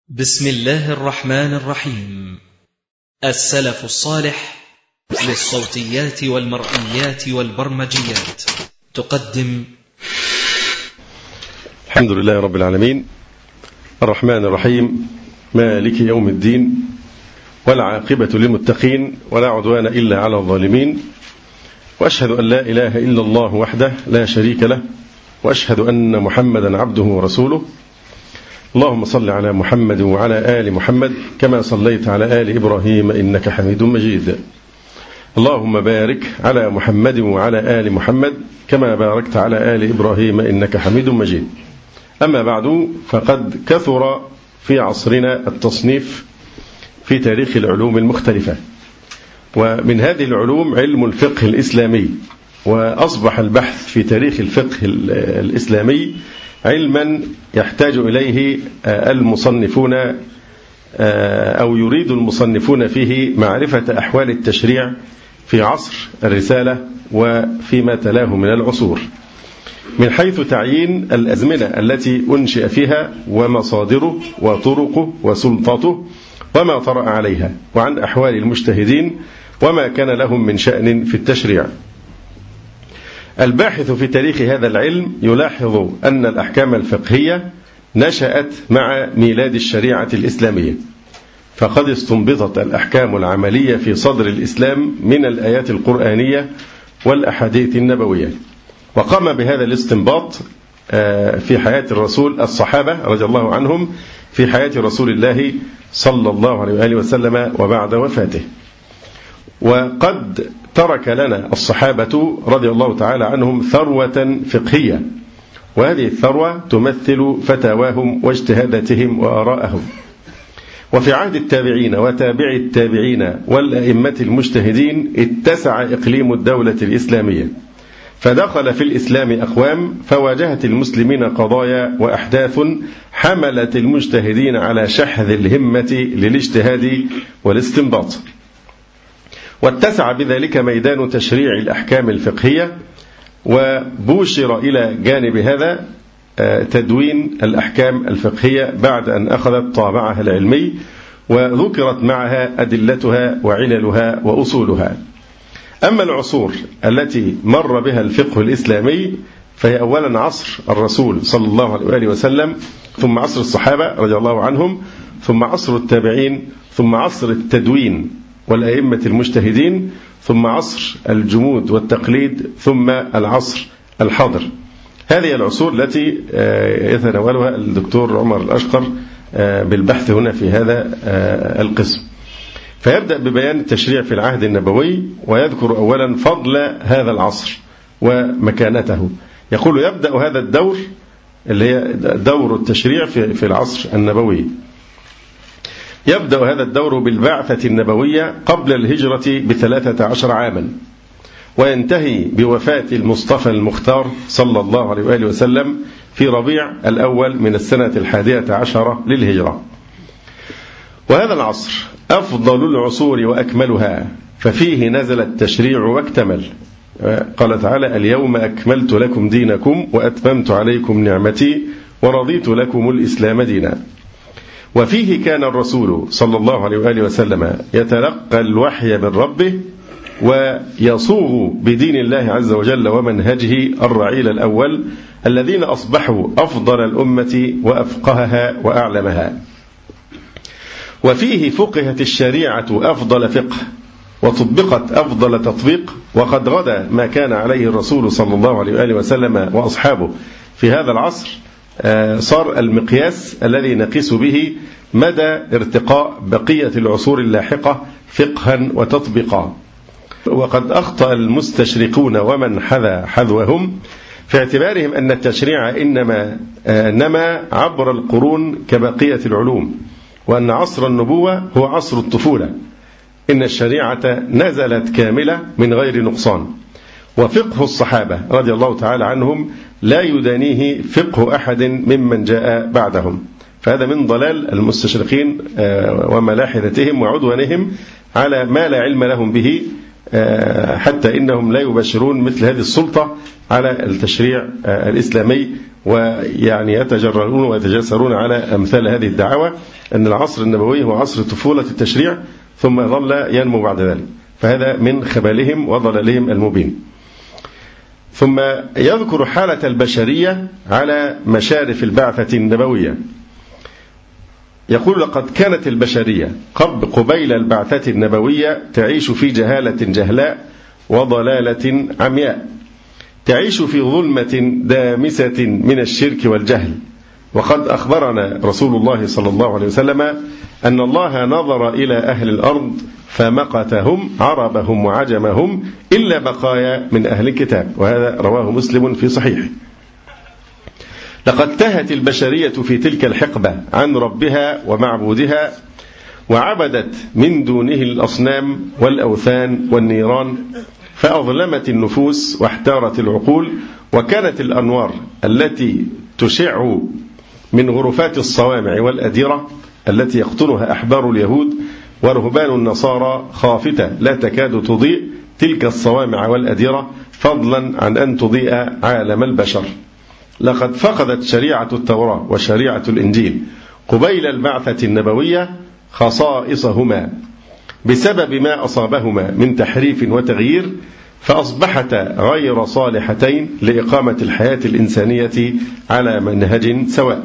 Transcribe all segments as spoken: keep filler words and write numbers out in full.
بسم الله الرحمن الرحيم. السلف الصالح للصوتيات والمرئيات والبرمجيات تقدم الحمد لله رب العالمين الرحمن الرحيم مالك يوم الدين والعاقبة للمتقين ولا عدوان إلا على الظالمين، وأشهد أن لا إله إلا الله وحده لا شريك له، وأشهد أن محمدا عبده ورسوله. اللهم صل على محمد وعلى آل محمد كما صليت على آل إبراهيم إنك حميد مجيد. اللهم بارك على محمد وعلى آل محمد كما باركت على آل إبراهيم إنك حميد مجيد. أما بعد، فقد كثر في عصرنا التصنيف في تاريخ العلوم المختلفة، ومن هذه العلوم علم الفقه الإسلامي، وأصبح البحث في تاريخ الفقه الإسلامي علما يحتاج إليه المصنفون أو يريد المصنفون فيه معرفة أحوال التشريع في عصر الرسالة وفيما تلاه من العصور، من حيث تعيين الأزمنة التي أنشئ فيها ومصادره وطرقه وسلطته وما طرأ عليها، وعن أحوال المجتهدين وما كان لهم من شأن في التشريع. الباحث في تاريخ هذا العلم يلاحظ أن الأحكام الفقهية نشأت مع ميلاد الشريعة الإسلامية، فقد استنبطت الأحكام العملية في صدر الإسلام من الآيات القرآنية والأحاديث النبوية، وقام بهذا الاستنباط في حياة الرسول الصحابة رضي الله عنهم في حياة رسول الله صلى الله عليه وآله وسلم وبعد وفاته. وقد ترك لنا الصحابة رضي الله تعالى عنهم ثروة فقهية، وهذه الثروة تمثل فتاواهم واجتهاداتهم وآراءهم. وفي عهد التابعين وتابع التابعين والأئمة المجتهدين اتسع إقليم الدولة الإسلامية، فدخل في الإسلام أقوام فواجهت المسلمين قضايا وأحداث حملت المجتهدين على شحذ الهمة للاجتهاد والاستنباط، واتسع بذلك ميدان تشريع الأحكام الفقهية، وبوشر إلى جانب هذا تدوين الأحكام الفقهية بعد أن أخذت طابعها العلمي وذكرت معها أدلتها وعللها وأصولها. أما العصور التي مر بها الفقه الإسلامي فهي أولا عصر الرسول صلى الله عليه وآله وسلم، ثم عصر الصحابة رضي الله عنهم، ثم عصر التابعين، ثم عصر التدوين والأئمة المجتهدين، ثم عصر الجمود والتقليد، ثم العصر الحاضر. هذه العصور التي يتناولها الدكتور عمر الأشقر بالبحث هنا في هذا القسم. فيبدأ ببيان التشريع في العهد النبوي، ويذكر أولا فضل هذا العصر ومكانته. يقول يبدأ هذا الدور اللي هي دور التشريع في العصر النبوي، يبدأ هذا الدور بالبعثة النبوية قبل الهجرة بثلاثة عشر عاما، وينتهي بوفاة المصطفى المختار صلى الله عليه وآله وسلم في ربيع الأول من السنة الحادية عشرة للهجرة. وهذا العصر أفضل العصور وأكملها، ففيه نزل التشريع واكتمل. قال تعالى: اليوم أكملت لكم دينكم وأتممت عليكم نعمتي ورضيت لكم الإسلام دينا. وفيه كان الرسول صلى الله عليه وآله وسلم يتلقى الوحي من ربه ويصوغ بدين الله عز وجل ومنهجه الرعيل الأول الذين أصبحوا أفضل الأمة وأفقهها وأعلمها. وفيه فقهت الشريعة أفضل فقه وطبقت أفضل تطبيق، وقد غدا ما كان عليه الرسول صلى الله عليه وآله وسلم وأصحابه في هذا العصر صار المقياس الذي نقيس به مدى ارتقاء بقية العصور اللاحقة فقها وتطبيقا. وقد أخطأ المستشرقون ومن حذا حذوهم في اعتبارهم أن التشريع إنما نما عبر القرون كبقية العلوم، وأن عصر النبوة هو عصر الطفولة. إن الشريعة نزلت كاملة من غير نقصان، وفقه الصحابة رضي الله تعالى عنهم لا يدانيه فقه أحد ممن جاء بعدهم. فهذا من ضلال المستشرقين وملاحدتهم وعدوانهم على ما لا علم لهم به، حتى إنهم لا يبشرون مثل هذه السلطة على التشريع الإسلامي ويعني يتجرؤون ويتجسرون على أمثال هذه الدعوة أن العصر النبوي هو عصر طفولة التشريع ثم ظل ينمو بعد ذلك، فهذا من خبالهم وضلالهم المبين. ثم يذكر حالة البشرية على مشارف البعثة النبوية. يقول: لقد كانت البشرية قبيل البعثة النبوية تعيش في جهالة جهلاء وضلالة عمياء، تعيش في ظلمة دامسة من الشرك والجهل. وقد أخبرنا رسول الله صلى الله عليه وسلم أن الله نظر إلى أهل الأرض فمقتهم عربهم وعجمهم إلا بقايا من أهل الكتاب، وهذا رواه مسلم في صحيح. لقد تهت البشرية في تلك الحقبة عن ربها ومعبودها، وعبدت من دونه الأصنام والأوثان والنيران، فأظلمت النفوس واحتارت العقول. وكانت الأنوار التي تشع من غرفات الصوامع والأديرة التي يقطنها أحبار اليهود ورهبان النصارى خافتة لا تكاد تضيء تلك الصوامع والأديرة، فضلا عن أن تضيء عالم البشر. لقد فقدت شريعة التوراة وشريعة الإنجيل قبيل البعثة النبوية خصائصهما بسبب ما أصابهما من تحريف وتغيير، فأصبحتا غير صالحتين لإقامة الحياة الإنسانية على منهج سواء.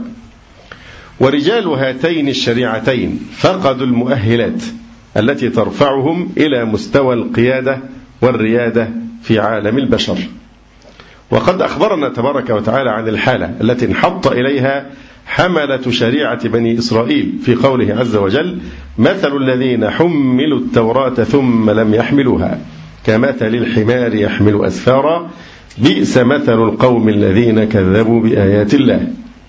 ورجال هاتين الشريعتين فقدوا المؤهلات التي ترفعهم إلى مستوى القيادة والريادة في عالم البشر. وقد أخبرنا تبارك وتعالى عن الحالة التي انحط إليها حملة شريعة بني إسرائيل في قوله عز وجل: مثل الذين حملوا التوراة ثم لم يحملوها كمثل الحمار يحمل أسفارا بئس مثل القوم الذين كذبوا بآيات الله.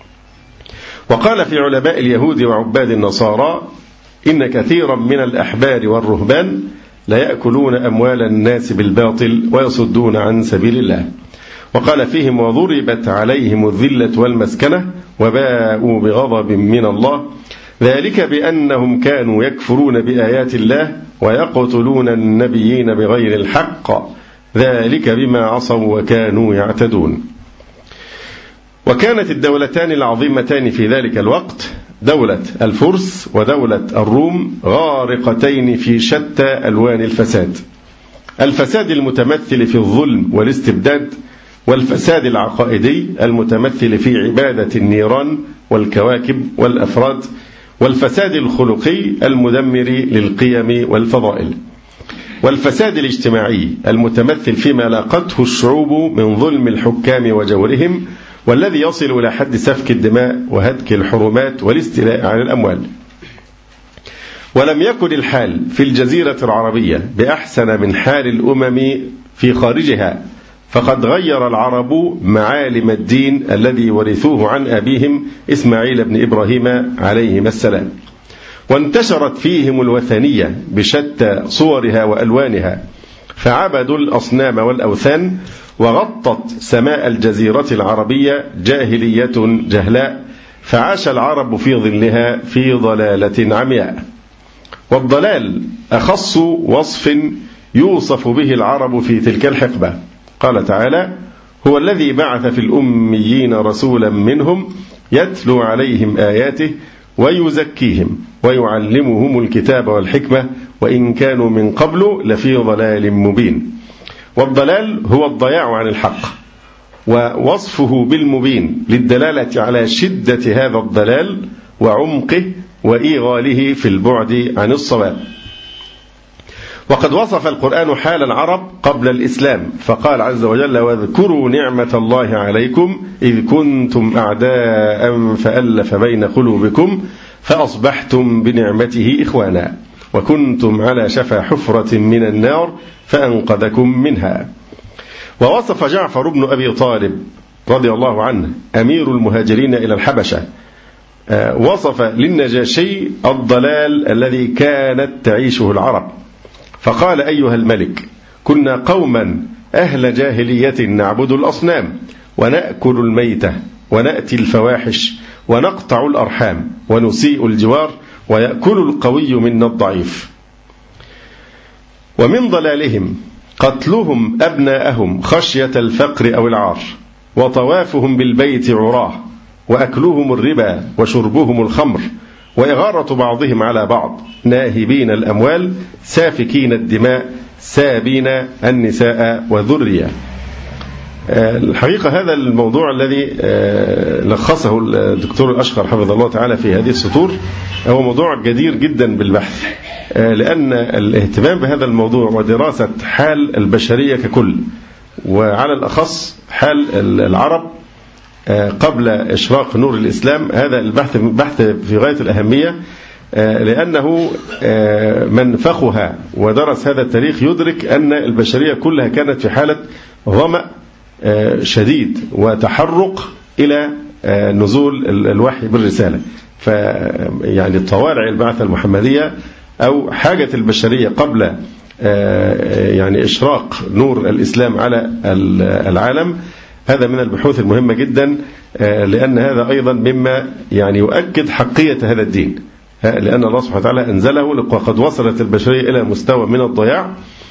وقال في علماء اليهود وعباد النصارى: إن كثيرا من الأحبار والرهبان لا يأكلون أموال الناس بالباطل ويصدون عن سبيل الله. وقال فيهم: وضربت عليهم الذلة والمسكنة وباءوا بغضب من الله ذلك بأنهم كانوا يكفرون بآيات الله ويقتلون النبيين بغير الحق ذلك بما عصوا وكانوا يعتدون. وكانت الدولتان العظيمتان في ذلك الوقت دولة الفرس ودولة الروم غارقتين في شتى ألوان الفساد، الفساد المتمثل في الظلم والاستبداد، والفساد العقائدي المتمثل في عبادة النيران والكواكب والأفراد، والفساد الخلقي المدمر للقيم والفضائل، والفساد الاجتماعي المتمثل فيما لاقته الشعوب من ظلم الحكام وجورهم، والذي يصل إلى حد سفك الدماء وهتك الحرمات والاستيلاء على الأموال. ولم يكن الحال في الجزيرة العربية بأحسن من حال الأمم في خارجها، فقد غير العرب معالم الدين الذي ورثوه عن أبيهم إسماعيل بن إبراهيم عليهما السلام، وانتشرت فيهم الوثنية بشتى صورها وألوانها، فعبدوا الأصنام والأوثان، وغطت سماء الجزيرة العربية جاهلية جهلاء، فعاش العرب في ظلها في ضلالة عمياء. والضلال أخص وصف يوصف به العرب في تلك الحقبة. قال تعالى: هو الذي بعث في الأميين رسولا منهم يتلو عليهم آياته ويزكيهم ويعلمهم الكتاب والحكمة وإن كانوا من قبل لفي ضلال مبين. والضلال هو الضياع عن الحق، ووصفه بالمبين للدلالة على شدة هذا الضلال وعمقه وإيغاله في البعد عن الصواب. وقد وصف القرآن حال العرب قبل الإسلام، فقال عز وجل: واذكروا نعمة الله عليكم إذ كنتم أعداء فألف بين قلوبكم فأصبحتم بنعمته إخوانا وكنتم على شفا حفرة من النار فأنقذكم منها. ووصف جعفر بن أبي طالب رضي الله عنه أمير المهاجرين إلى الحبشة، وصف للنجاشي الضلال الذي كانت تعيشه العرب، فقال: أيها الملك، كنا قوما أهل جاهلية نعبد الأصنام ونأكل الميتة ونأتي الفواحش ونقطع الأرحام ونسيء الجوار ويأكل القوي منا الضعيف. ومن ضلالهم قتلهم أبناءهم خشية الفقر أو العار، وطوافهم بالبيت عراه وأكلهم الربا وشربهم الخمر وإغارة بعضهم على بعض ناهبين الأموال سافكين الدماء سابين النساء والذرية. الحقيقة هذا الموضوع الذي لخصه الدكتور الأشقر حفظه الله تعالى في هذه السطور هو موضوع جدير جدا بالبحث، لأن الاهتمام بهذا الموضوع ودراسة حال البشرية ككل وعلى الأخص حال العرب قبل إشراق نور الإسلام، هذا البحث بحث في غاية الأهمية، لأنه من فقه ودرس هذا التاريخ يدرك أن البشرية كلها كانت في حالة ظمأ شديد وتحرق إلى نزول الوحي بالرسالة. فيعني طوارئ البعثة المحمدية أو حاجة البشرية قبل يعني إشراق نور الإسلام على العالم، هذا من البحوث المهمة جدا، لأن هذا أيضا مما يعني يؤكد حقية هذا الدين، لأن الله سبحانه وتعالى أنزله وقد وصلت البشرية إلى مستوى من الضياع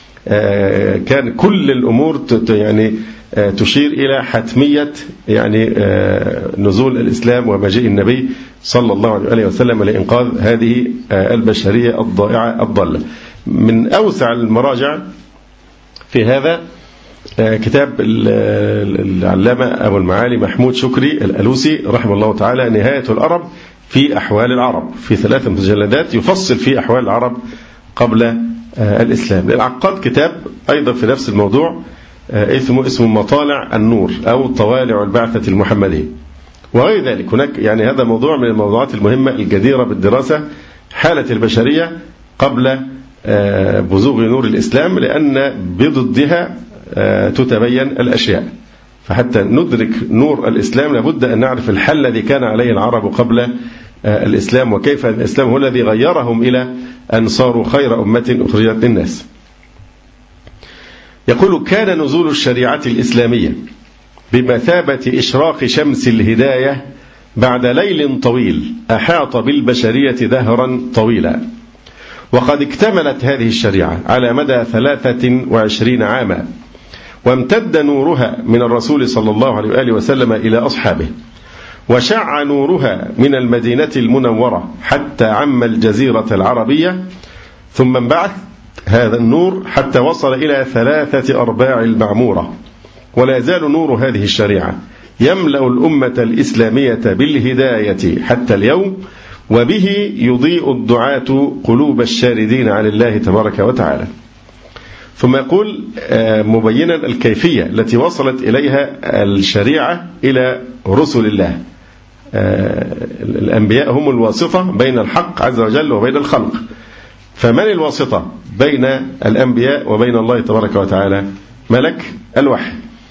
كان كل الأمور يعني تشير إلى حتمية يعني نزول الإسلام ومجيء النبي صلى الله عليه وسلم لإنقاذ هذه البشرية الضائعة الضالة. من أوسع المراجع في هذا كتاب العلامة أبو المعالي محمود شكري الألوسي رحمه الله تعالى نهاية العرب في أحوال العرب، في ثلاث مجلدات يفصل في أحوال العرب قبل الإسلام. للعقاد كتاب أيضا في نفس الموضوع اسمه اسمه مطالع النور أو طوالع البعثة المحمدية وغير ذلك. هناك يعني هذا موضوع من الموضوعات المهمة الجديرة بالدراسة، حالة البشرية قبل بزوغ نور الإسلام، لأن بضدها تتبين الأشياء. فحتى ندرك نور الإسلام لابد أن نعرف الحل الذي كان عليه العرب قبل الإسلام، وكيف الإسلام هو الذي غيرهم إلى أن صاروا خير أمة أخرجت للناس. يقول: كان نزول الشريعة الإسلامية بمثابة إشراق شمس الهداية بعد ليل طويل أحاط بالبشرية دهرا طويلا، وقد اكتملت هذه الشريعة على مدى ثلاثة وعشرين عاما، وامتد نورها من الرسول صلى الله عليه وآله وسلم إلى أصحابه، وشع نورها من المدينة المنورة حتى عم الجزيرة العربية، ثم انبعث هذا النور حتى وصل إلى ثلاثة أرباع المعمورة، ولا يزال نور هذه الشريعة يملأ الأمة الإسلامية بالهداية حتى اليوم، وبه يضيء الدعاة قلوب الشاردين عن الله تبارك وتعالى. ثم يقول مبينا الكيفية التي وصلت إليها الشريعة إلى رسل الله. الأنبياء هم الواسطة بين الحق عز وجل وبين الخلق، فمن الواسطة بين الأنبياء وبين الله تبارك وتعالى؟ ملك الوحي.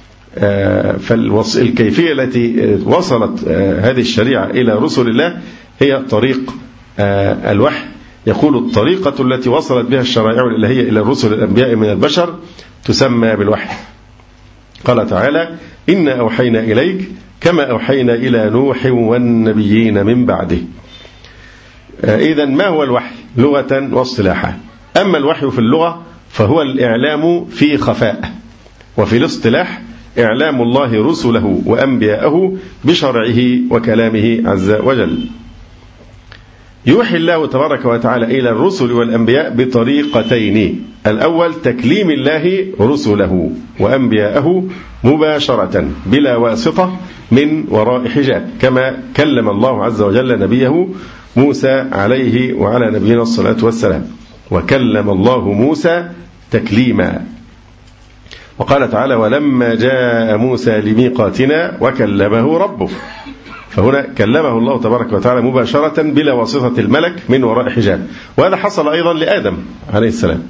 فالكيفية التي وصلت هذه الشريعة إلى رسل الله هي طريق الوحي. يقول: الطريقة التي وصلت بها الشرائع الإلهية إلى الرسل الأنبياء من البشر تسمى بالوحي. قال تعالى: إنا أوحينا إليك كما أوحينا إلى نوح والنبيين من بعده. إذن ما هو الوحي لغة واصطلاحا؟ أما الوحي في اللغة فهو الإعلام في خفاء، وفي الاصطلاح إعلام الله رسله وأنبياءه بشرعه وكلامه عز وجل. يوحي الله تبارك وتعالى إلى الرسل والأنبياء بطريقتين: الأول تكليم الله رسله وأنبياءه مباشرة بلا واسطة من وراء حجاب، كما كلم الله عز وجل نبيه موسى عليه وعلى نبينا الصلاة والسلام، وكلم الله موسى تكليما. وقال تعالى: ولما جاء موسى لميقاتنا وكلمه ربه. فهنا كلمه الله تبارك وتعالى مباشرة بلا واسطة الملك من وراء حجاب، وهذا حصل أيضا لآدم عليه السلام،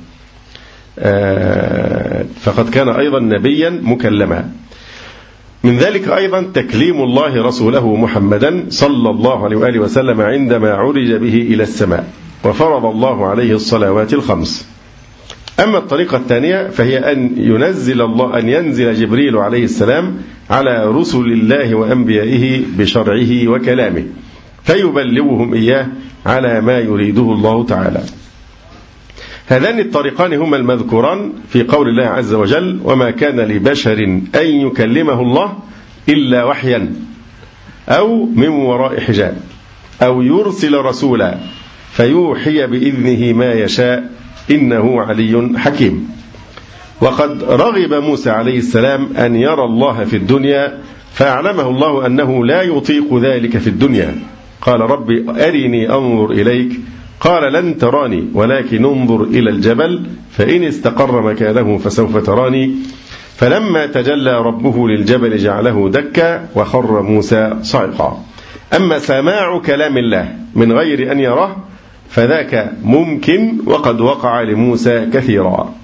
فقد كان أيضا نبيا مكلما. من ذلك أيضا تكليم الله رسوله محمدا صلى الله عليه وآله وسلم عندما عرج به إلى السماء وفرض الله عليه الصلوات الخمس. أما الطريقة الثانية فهي أن ينزل الله أن ينزل جبريل عليه السلام على رسل الله وأنبيائه بشرعه وكلامه فيبلغهم إياه على ما يريده الله تعالى. هذان الطريقان هما المذكوران في قول الله عز وجل: وما كان لبشر أن يكلمه الله إلا وحيا أو من وراء حجاب أو يرسل رسولا فيوحي بإذنه ما يشاء إنه علي حكيم. وقد رغب موسى عليه السلام أن يرى الله في الدنيا فأعلمه الله أنه لا يطيق ذلك في الدنيا. قال رب أرني أنظر إليك قال لن تراني ولكن انظر إلى الجبل فإن استقر مكانه فسوف تراني. فلما تجلى ربه للجبل جعله دكا وخر موسى صعقا. أما سماع كلام الله من غير أن يراه فذاك ممكن وقد وقع لموسى كثيرا.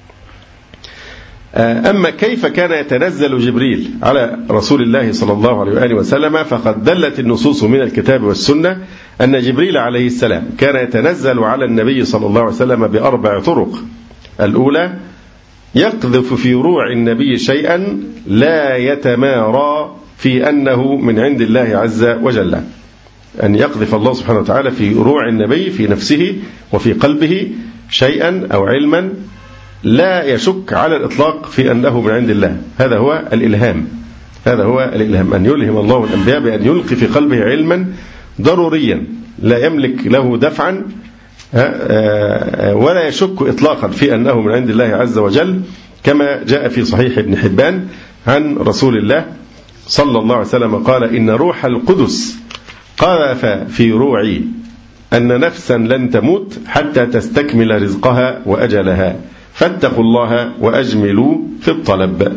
أما كيف كان يتنزل جبريل على رسول الله صلى الله عليه وآله وسلم فقد دلت النصوص من الكتاب والسنة أن جبريل عليه السلام كان يتنزل على النبي صلى الله عليه وسلم بأربع طرق. الأولى يقذف في روع النبي شيئا لا يتمارى في أنه من عند الله عز وجل، أن يقذف الله سبحانه وتعالى في روع النبي في نفسه وفي قلبه شيئا أو علما لا يشك على الإطلاق في أنه من عند الله. هذا هو الإلهام، هذا هو الإلهام، أن يلهم الله الأنبياء بأن يلقي في قلبه علما ضروريا لا يملك له دفعا ولا يشك إطلاقا في أنه من عند الله عز وجل، كما جاء في صحيح ابن حبان عن رسول الله صلى الله عليه وسلم قال إن روح القدس قذف في روعي أن نفسا لن تموت حتى تستكمل رزقها وأجلها فاتقوا الله وأجملوا في الطلب.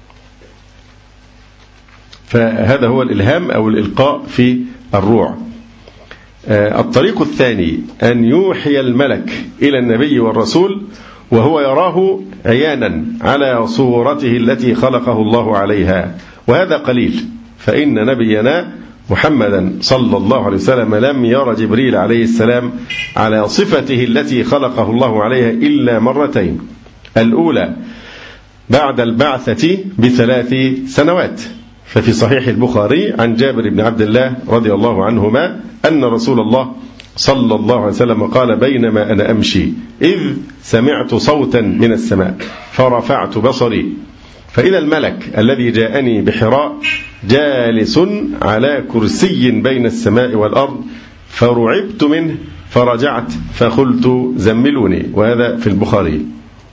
فهذا هو الإلهام أو الإلقاء في الروع. الطريق الثاني أن يوحي الملك إلى النبي والرسول وهو يراه عيانا على صورته التي خلقه الله عليها، وهذا قليل، فإن نبينا محمدا صلى الله عليه وسلم لم ير جبريل عليه السلام على صفته التي خلقه الله عليها إلا مرتين. الأولى بعد البعثة بثلاث سنوات، ففي صحيح البخاري عن جابر بن عبد الله رضي الله عنهما أن رسول الله صلى الله عليه وسلم قال بينما أنا أمشي إذ سمعت صوتا من السماء فرفعت بصري فإذا الملك الذي جاءني بحراء جالس على كرسي بين السماء والأرض فرعبت منه فرجعت فقلت زملوني، وهذا في البخاري.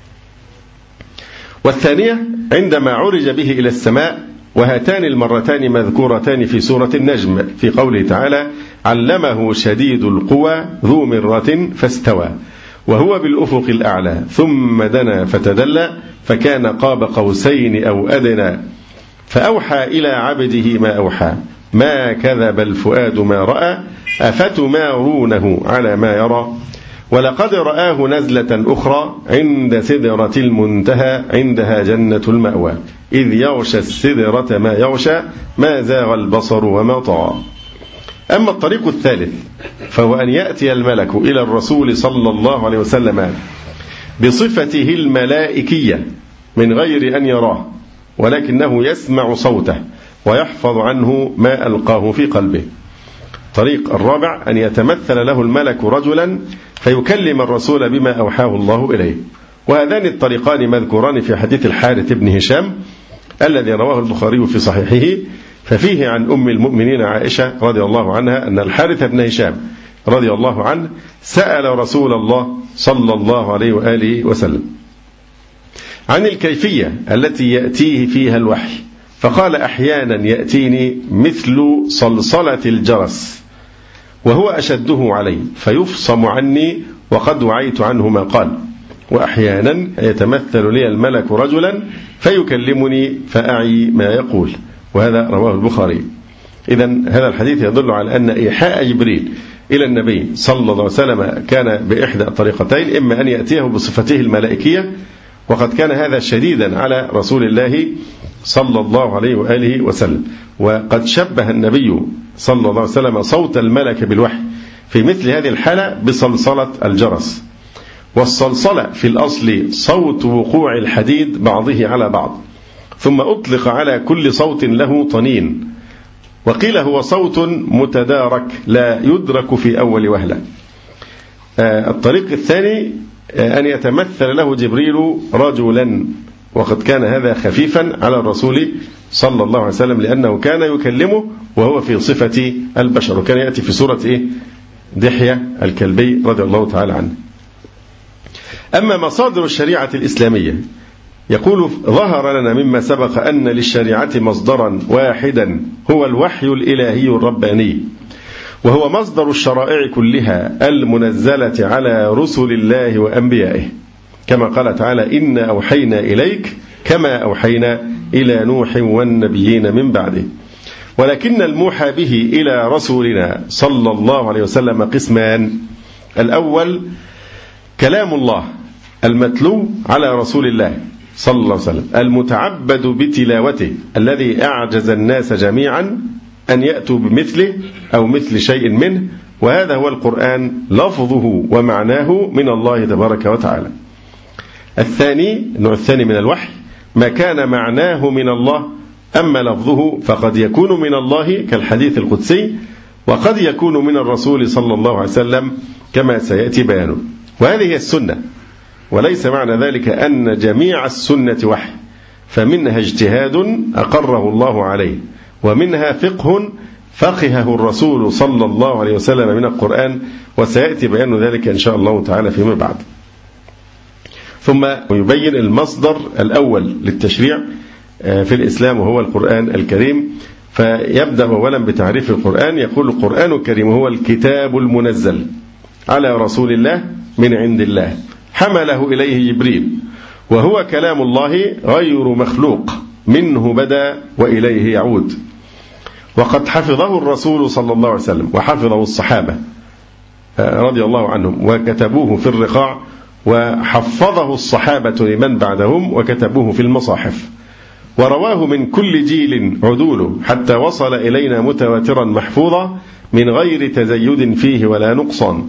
والثانية عندما عرج به إلى السماء، وهاتان المرتان مذكورتان في سورة النجم في قوله تعالى علمه شديد القوى ذو مرة فاستوى وهو بالأفق الأعلى ثم دنا فتدلى فكان قاب قوسين أو أدنى فأوحى إلى عبده ما أوحى ما كذب الفؤاد ما رأى أفتمارونه على ما يرى ولقد رآه نزلة أخرى عند سدرة المنتهى عندها جنة المأوى إذ يغشى السدرة ما يغشى ما زاغ البصر وما طغى. أما الطريق الثالث فهو أن يأتي الملك إلى الرسول صلى الله عليه وسلم بصفته الملائكية من غير أن يراه، ولكنه يسمع صوته ويحفظ عنه ما ألقاه في قلبه. الطريق الرابع أن يتمثل له الملك رجلا فيكلم الرسول بما أوحاه الله إليه. وهذان الطريقان مذكوران في حديث الحارث بن هشام الذي رواه البخاري في صحيحه، ففيه عن أم المؤمنين عائشة رضي الله عنها أن الحارث بن هشام رضي الله عنه سأل رسول الله صلى الله عليه وآله وسلم عن الكيفية التي يأتيه فيها الوحي، فقال أحيانا يأتيني مثل صلصلة الجرس وهو أشده علي فيفصم عني وقد وعيت عنه ما قال، وأحيانا يتمثل لي الملك رجلا فيكلمني فأعي ما يقول، وهذا رواه البخاري. إذن هذا الحديث يدل على أن إيحاء جبريل إلى النبي صلى الله عليه وسلم كان بإحدى الطريقتين، إما أن يأتيه بصفته الملائكية وقد كان هذا شديدا على رسول الله صلى الله عليه وآله وسلم، وقد شبه النبي صلى الله عليه وسلم صوت الملك بالوحي في مثل هذه الحالة بصلصلة الجرس. والصلصلة في الأصل صوت وقوع الحديد بعضه على بعض، ثم أطلق على كل صوت له طنين، وقيل هو صوت متدارك لا يدرك في أول وهلة. الطريق الثاني أن يتمثل له جبريل رجلا وقد كان هذا خفيفا على الرسول صلى الله عليه وسلم، لأنه كان يكلمه وهو في صفة البشر، وكان يأتي في سورة إيه؟ دحية الكلبي رضي الله تعالى عنه. أما مصادر الشريعة الإسلامية، يقول ظهر لنا مما سبق أن للشريعة مصدرا واحدا هو الوحي الإلهي الرباني، وهو مصدر الشرائع كلها المنزلة على رسل الله وأنبيائه، كما قال تعالى: إنا أوحينا إليك كما أوحينا إلى نوح والنبيين من بعده. ولكن الموحى به إلى رسولنا صلى الله عليه وسلم قسمان: الأول كلام الله المتلو على رسول الله صلى الله عليه وسلم المتعبد بتلاوته، الذي أعجز الناس جميعا أن يأتوا بمثله أو مثل شيء منه، وهذا هو القرآن لفظه ومعناه من الله تبارك وتعالى. الثاني، النوع الثاني من الوحي، ما كان معناه من الله، أما لفظه فقد يكون من الله كالحديث القدسي، وقد يكون من الرسول صلى الله عليه وسلم كما سيأتي بيانه. وهذه هي السنة، وليس معنى ذلك أن جميع السنة وحي، فمنها اجتهاد أقره الله عليه، ومنها فقه فقهه الرسول صلى الله عليه وسلم من القرآن، وسيأتي بيان ذلك إن شاء الله تعالى فيما بعد. ثم يبين المصدر الأول للتشريع في الإسلام وهو القرآن الكريم، فيبدأ أولا بتعريف القرآن. يقول: القرآن الكريم هو الكتاب المنزل على رسول الله من عند الله، حمله إليه جبريل، وهو كلام الله غير مخلوق، منه بدأ وإليه يعود. وقد حفظه الرسول صلى الله عليه وسلم، وحفظه الصحابة رضي الله عنهم وكتبوه في الرقاع، وحفظه الصحابة لمن بعدهم وكتبوه في المصاحف، ورواه من كل جيل عدوله حتى وصل إلينا متواترا محفوظا من غير تزيد فيه ولا نقصان.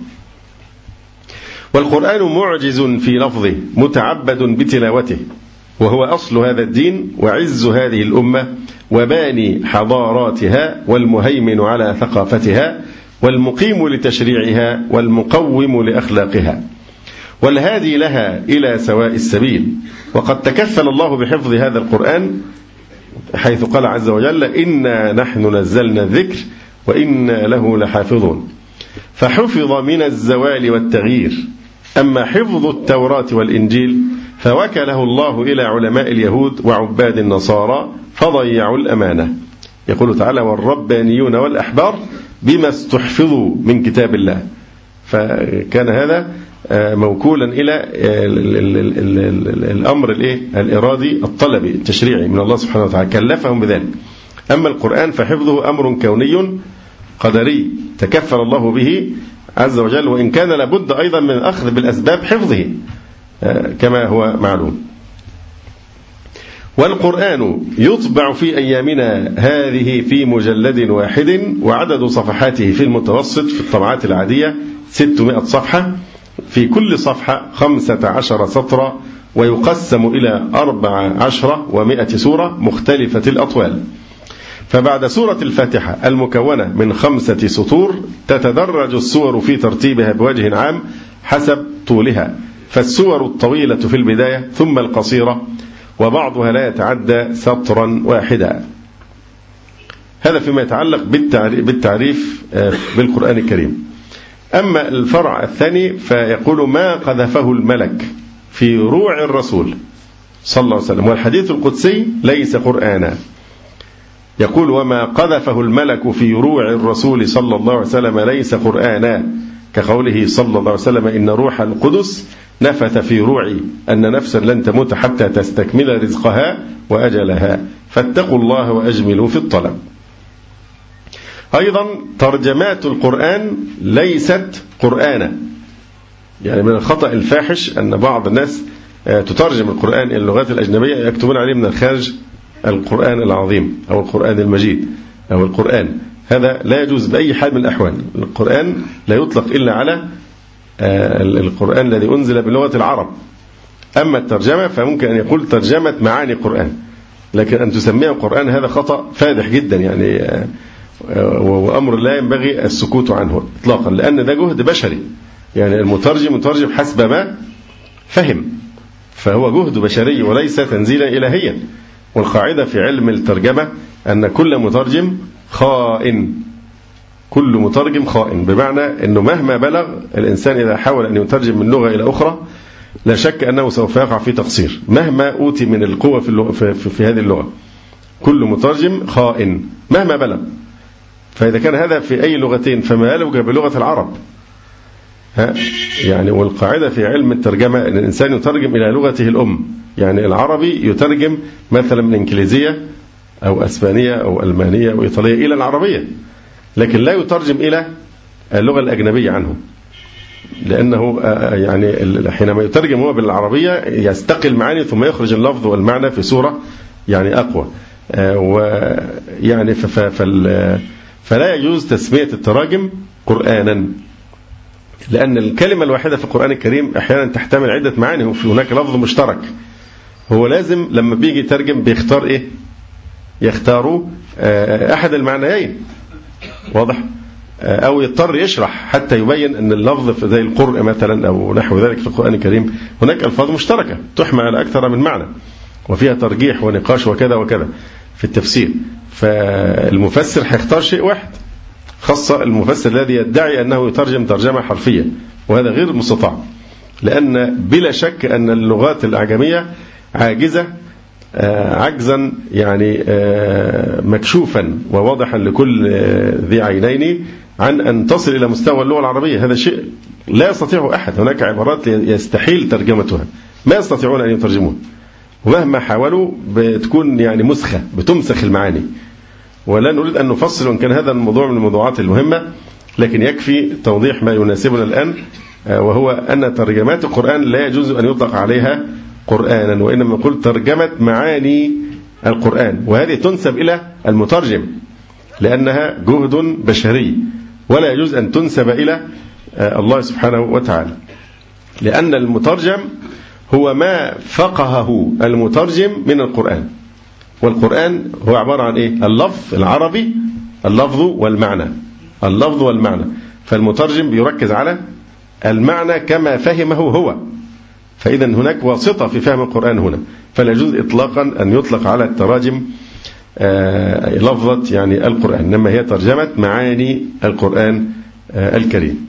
والقرآن معجز في لفظه متعبد بتلاوته، وهو أصل هذا الدين وعز هذه الأمة وباني حضاراتها والمهيمن على ثقافتها والمقيم لتشريعها والمقوم لأخلاقها والهادي لها إلى سواء السبيل. وقد تكفل الله بحفظ هذا القرآن حيث قال عز وجل: إنا نحن نزلنا الذكر وإنا له لحافظون. فحفظ من الزوال والتغيير. أما حفظ التوراة والإنجيل فوكله الله إلى علماء اليهود وعباد النصارى فضيعوا الأمانة. يقول تعالى: والربانيون والأحبار بما استحفظوا من كتاب الله. فكان هذا موكولا إلى الأمر الإرادي الطلبي التشريعي من الله سبحانه وتعالى، كلفهم بذلك. أما القرآن فحفظه أمر كوني قدري تكفل الله به عز وجل، وإن كان لابد أيضا من الأخذ بالأسباب حفظه كما هو معلوم. والقرآن يطبع في أيامنا هذه في مجلد واحد، وعدد صفحاته في المتوسط في الطبعات العادية ستمائة صفحة، في كل صفحة خمسة عشر سطرا، ويقسم إلى أربع عشرة ومائة سورة مختلفة الأطوال. فبعد سورة الفاتحة المكونة من خمسة سطور تتدرج السور في ترتيبها بوجه عام حسب طولها، فالسور الطويلة في البداية ثم القصيرة، وبعضها لا يتعدى سطرا واحدا. هذا فيما يتعلق بالتعريف بالقرآن الكريم. أما الفرع الثاني فيقول: ما قذفه الملك في روع الرسول صلى الله عليه وسلم. والحديث القدسي ليس قرآنا. يقول: وما قذفه الملك في روع الرسول صلى الله عليه وسلم ليس قرآنا، كقوله صلى الله عليه وسلم: إن روح القدس نفث في روعي أن نفسا لن تموت حتى تستكمل رزقها وأجلها، فاتقوا الله وأجملوا في الطلب. أيضا ترجمات القرآن ليست قرآنا. يعني من الخطأ الفاحش أن بعض الناس تترجم القرآن إلى اللغات الأجنبية يكتبون عليه من الخارج القرآن العظيم أو القرآن المجيد أو القرآن. هذا لا يجوز بأي حال من الأحوال. القرآن لا يطلق إلا على القرآن الذي أنزل بلغة العرب. أما الترجمة فممكن أن يقول ترجمة معاني القرآن، لكن أن تسميها قرآن هذا خطأ فادح جدا، يعني وأمر لا ينبغي السكوت عنه إطلاقا، لأن ده جهد بشري. يعني المترجم مترجم حسب ما فهم، فهو جهد بشري وليس تنزيلا إلهيا. والقاعدة في علم الترجمة أن كل مترجم خائن، كل مترجم خائن، بمعنى أنه مهما بلغ الإنسان إذا حاول أن يترجم من لغة إلى أخرى لا شك أنه سوف يقع في تقصير مهما أوتي من القوة في, اللغة في, في, في هذه اللغة. كل مترجم خائن مهما بلغ. فإذا كان هذا في أي لغتين فما بالك بلغة العرب. ها يعني والقاعدة في علم الترجمة أن الإنسان يترجم إلى لغته الأم. يعني العربي يترجم مثلا من إنجليزية أو أسبانية أو ألمانية أو إيطالية إلى العربية، لكن لا يترجم إلى اللغة الأجنبية عنه، لأنه يعني حينما يترجم هو بالعربية يستقل معاني ثم يخرج اللفظ والمعنى في صورة يعني أقوى. ويعني فلا يجوز تسمية التراجم قرآنا، لأن الكلمة الواحدة في القرآن الكريم أحيانا تحتمل عدة معاني، وفي هناك لفظ مشترك. هو لازم لما بيجي يترجم بيختار إيه؟ يختاروا أحد المعنيين، واضح؟ أو يضطر يشرح حتى يبين أن اللفظ زي القرء مثلا أو نحو ذلك في القرآن الكريم هناك ألفاظ مشتركة تحمل على أكثر من معنى وفيها ترجيح ونقاش وكذا وكذا في التفسير. فالمفسر هيختار شيء واحد، خاصة المفسر الذي يدعي أنه يترجم ترجمة حرفية، وهذا غير مستطاع، لأن بلا شك أن اللغات الأعجمية عاجزة عجزا يعني مكشوفا وواضحا لكل ذي عينين عن أن تصل إلى مستوى اللغة العربية. هذا شيء لا يستطيعه أحد. هناك عبارات يستحيل ترجمتها، ما يستطيعون أن يترجمون، ومهما حاولوا بتكون يعني مسخة، بتمسخ المعاني. ولا نريد أن نفصل، وإن كان هذا الموضوع من الموضوعات المهمة، لكن يكفي توضيح ما يناسبنا الآن، وهو أن ترجمات القرآن لا يجوز أن يطلق عليها قرآنا، وإنما نقول ترجمة معاني القرآن، وهذه تنسب إلى المترجم لأنها جهد بشري، ولا يجوز أن تنسب إلى الله سبحانه وتعالى، لأن المترجم هو ما فقهه المترجم من القرآن. والقرآن هو عبارة عن إيه؟ اللفظ العربي، اللفظ والمعنى، اللفظ والمعنى. فالمترجم بيركز على المعنى كما فهمه هو، فإذا هناك واسطة في فهم القرآن هنا. فلا يجوز إطلاقا أن يطلق على التراجم لفظة يعني القرآن، إنما هي ترجمة معاني القرآن الكريم.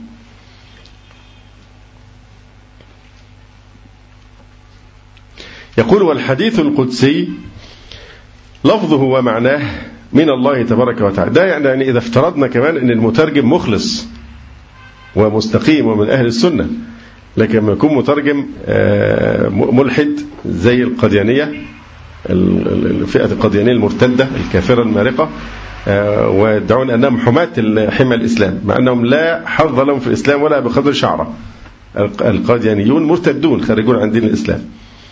يقول: والحديث القدسي لفظه ومعناه من الله تبارك وتعالى. ده يعني إذا افترضنا كمان أن المترجم مخلص ومستقيم ومن أهل السنة. لكن لما يكون مترجم ملحد زي القاديانية، الفئة القاديانية المرتدة الكافرة المارقة، ويدعون أنهم حماة حمى الإسلام، مع أنهم لا حظ لهم في الإسلام ولا بقدر شعرة. القاديانيون مرتدون خارجون عن دين الإسلام،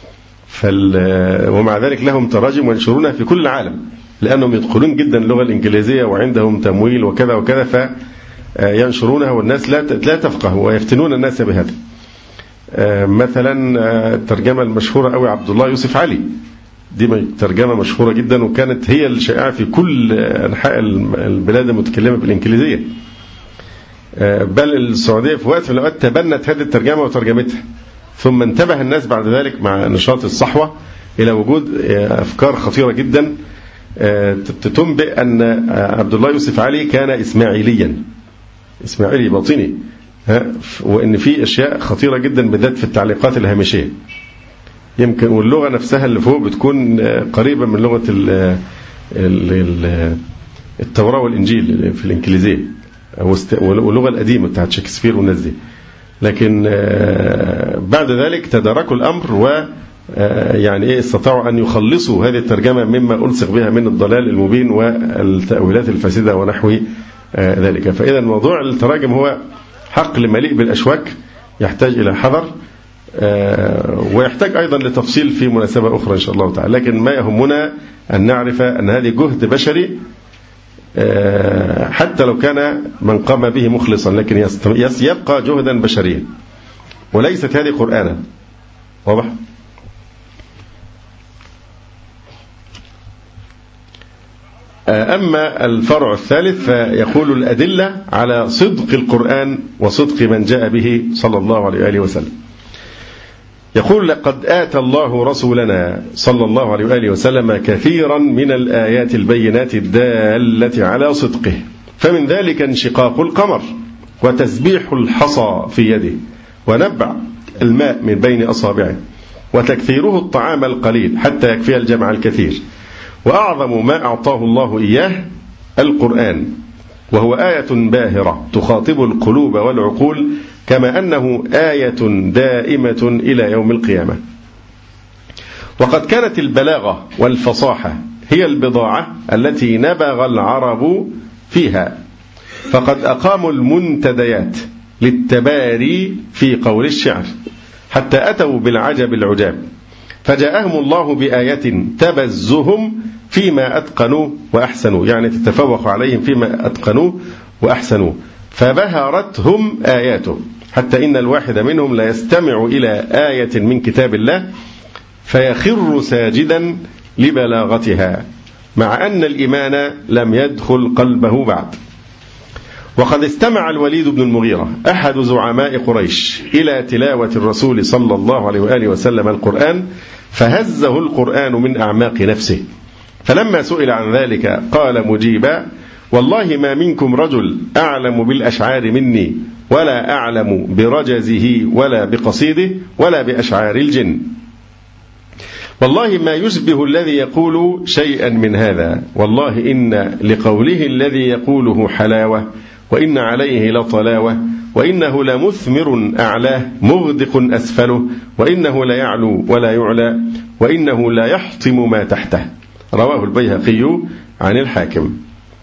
ومع ذلك لهم تراجم وينشرونها في كل العالم، لأنهم يدخلون جدا اللغة الإنجليزية وعندهم تمويل وكذا وكذا، فينشرونها والناس لا لا تفقه ويفتنون الناس بهذا. مثلا الترجمة المشهورة أوي عبد الله يوسف علي، دي ترجمة مشهورة جدا، وكانت هي الشائعة في كل أنحاء البلاد المتكلمة بالإنجليزية، بل السعودية في وقت من الأوقات تبنت هذه الترجمة وترجمتها. ثم انتبه الناس بعد ذلك مع نشاط الصحوة إلى وجود أفكار خطيرة جدا تنبئ أن عبد الله يوسف علي كان إسماعيليا، إسماعيلي باطني، وإن في أشياء خطيرة جدا بالذات في التعليقات الهامشية يمكن، واللغة نفسها اللي فوق بتكون قريبة من لغة التوراة والإنجيل في الإنجليزية واللغة القديمة بتاعت شكسبير والناس دي. لكن بعد ذلك تداركوا الأمر و يعني إيه استطاعوا أن يخلصوا هذه الترجمة مما ألصق بها من الضلال المبين والتأويلات الفاسدة ونحو ذلك. فإذا موضوع التراجم هو حقل مليء بالأشواك، يحتاج إلى حذر، ويحتاج أيضا لتفصيل في مناسبة أخرى إن شاء الله تعالى. لكن ما يهمنا أن نعرف أن هذه جهد بشري، حتى لو كان من قام به مخلصا، لكن يبقى جهدا بشريا، وليست هذه قرآنا. واضح؟ أما الفرع الثالث فيقول الأدلة على صدق القرآن وصدق من جاء به صلى الله عليه وآله وسلم. يقول لقد آتى الله رسولنا صلى الله عليه وآله وسلم كثيرا من الآيات البينات الدالة على صدقه، فمن ذلك انشقاق القمر، وتسبيح الحصى في يده، ونبع الماء من بين أصابعه، وتكثيره الطعام القليل حتى يكفي الجمع الكثير. وأعظم ما أعطاه الله إياه القرآن، وهو آية باهرة تخاطب القلوب والعقول، كما أنه آية دائمة إلى يوم القيامة. وقد كانت البلاغة والفصاحة هي البضاعة التي نبغ العرب فيها، فقد أقاموا المنتديات للتباري في قول الشعر، حتى أتوا بالعجب العجاب، فجاءهم الله بآية تبزهم فيما أتقنوا وأحسنوا، يعني تتفوق عليهم فيما أتقنوا وأحسنوا، فبهرتهم آياته، حتى إن الواحد منهم لا يستمع إلى آية من كتاب الله فيخر ساجدا لبلاغتها، مع أن الإيمان لم يدخل قلبه بعد. وقد استمع الوليد بن المغيرة أحد زعماء قريش إلى تلاوة الرسول صلى الله عليه وآله وسلم القرآن، فهزه القرآن من أعماق نفسه، فلما سئل عن ذلك قال مجيبا: والله ما منكم رجل أعلم بالأشعار مني، ولا أعلم برجزه ولا بقصيده ولا بأشعار الجن، والله ما يشبه الذي يقول شيئا من هذا، والله إن لقوله الذي يقوله حلاوة، وإن عليه لطلاوة، وإنه لمثمر أعلاه مغدق أسفله، وإنه لا يعلو ولا يعلى، وإنه لا يحطم ما تحته. رواه البيهقي عن الحاكم.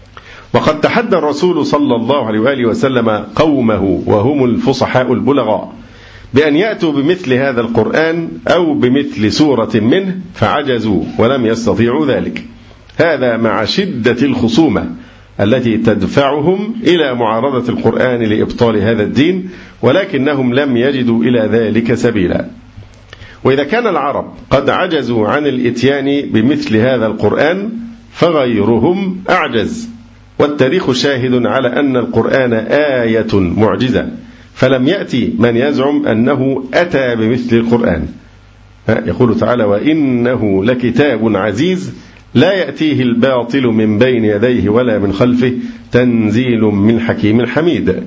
وقد تحدى الرسول صلى الله عليه وآله وسلم قومه وهم الفصحاء البلغاء بأن يأتوا بمثل هذا القرآن أو بمثل سورة منه، فعجزوا ولم يستطيعوا ذلك، هذا مع شدة الخصومة التي تدفعهم إلى معارضة القرآن لإبطال هذا الدين، ولكنهم لم يجدوا إلى ذلك سبيلا. وإذا كان العرب قد عجزوا عن الإتيان بمثل هذا القرآن، فغيرهم أعجز، والتاريخ شاهد على أن القرآن آية معجزة، فلم يأتي من يزعم أنه أتى بمثل القرآن. يقول تعالى: وإنه لكتاب عزيز لا يأتيه الباطل من بين يديه ولا من خلفه تنزيل من حكيم حميد.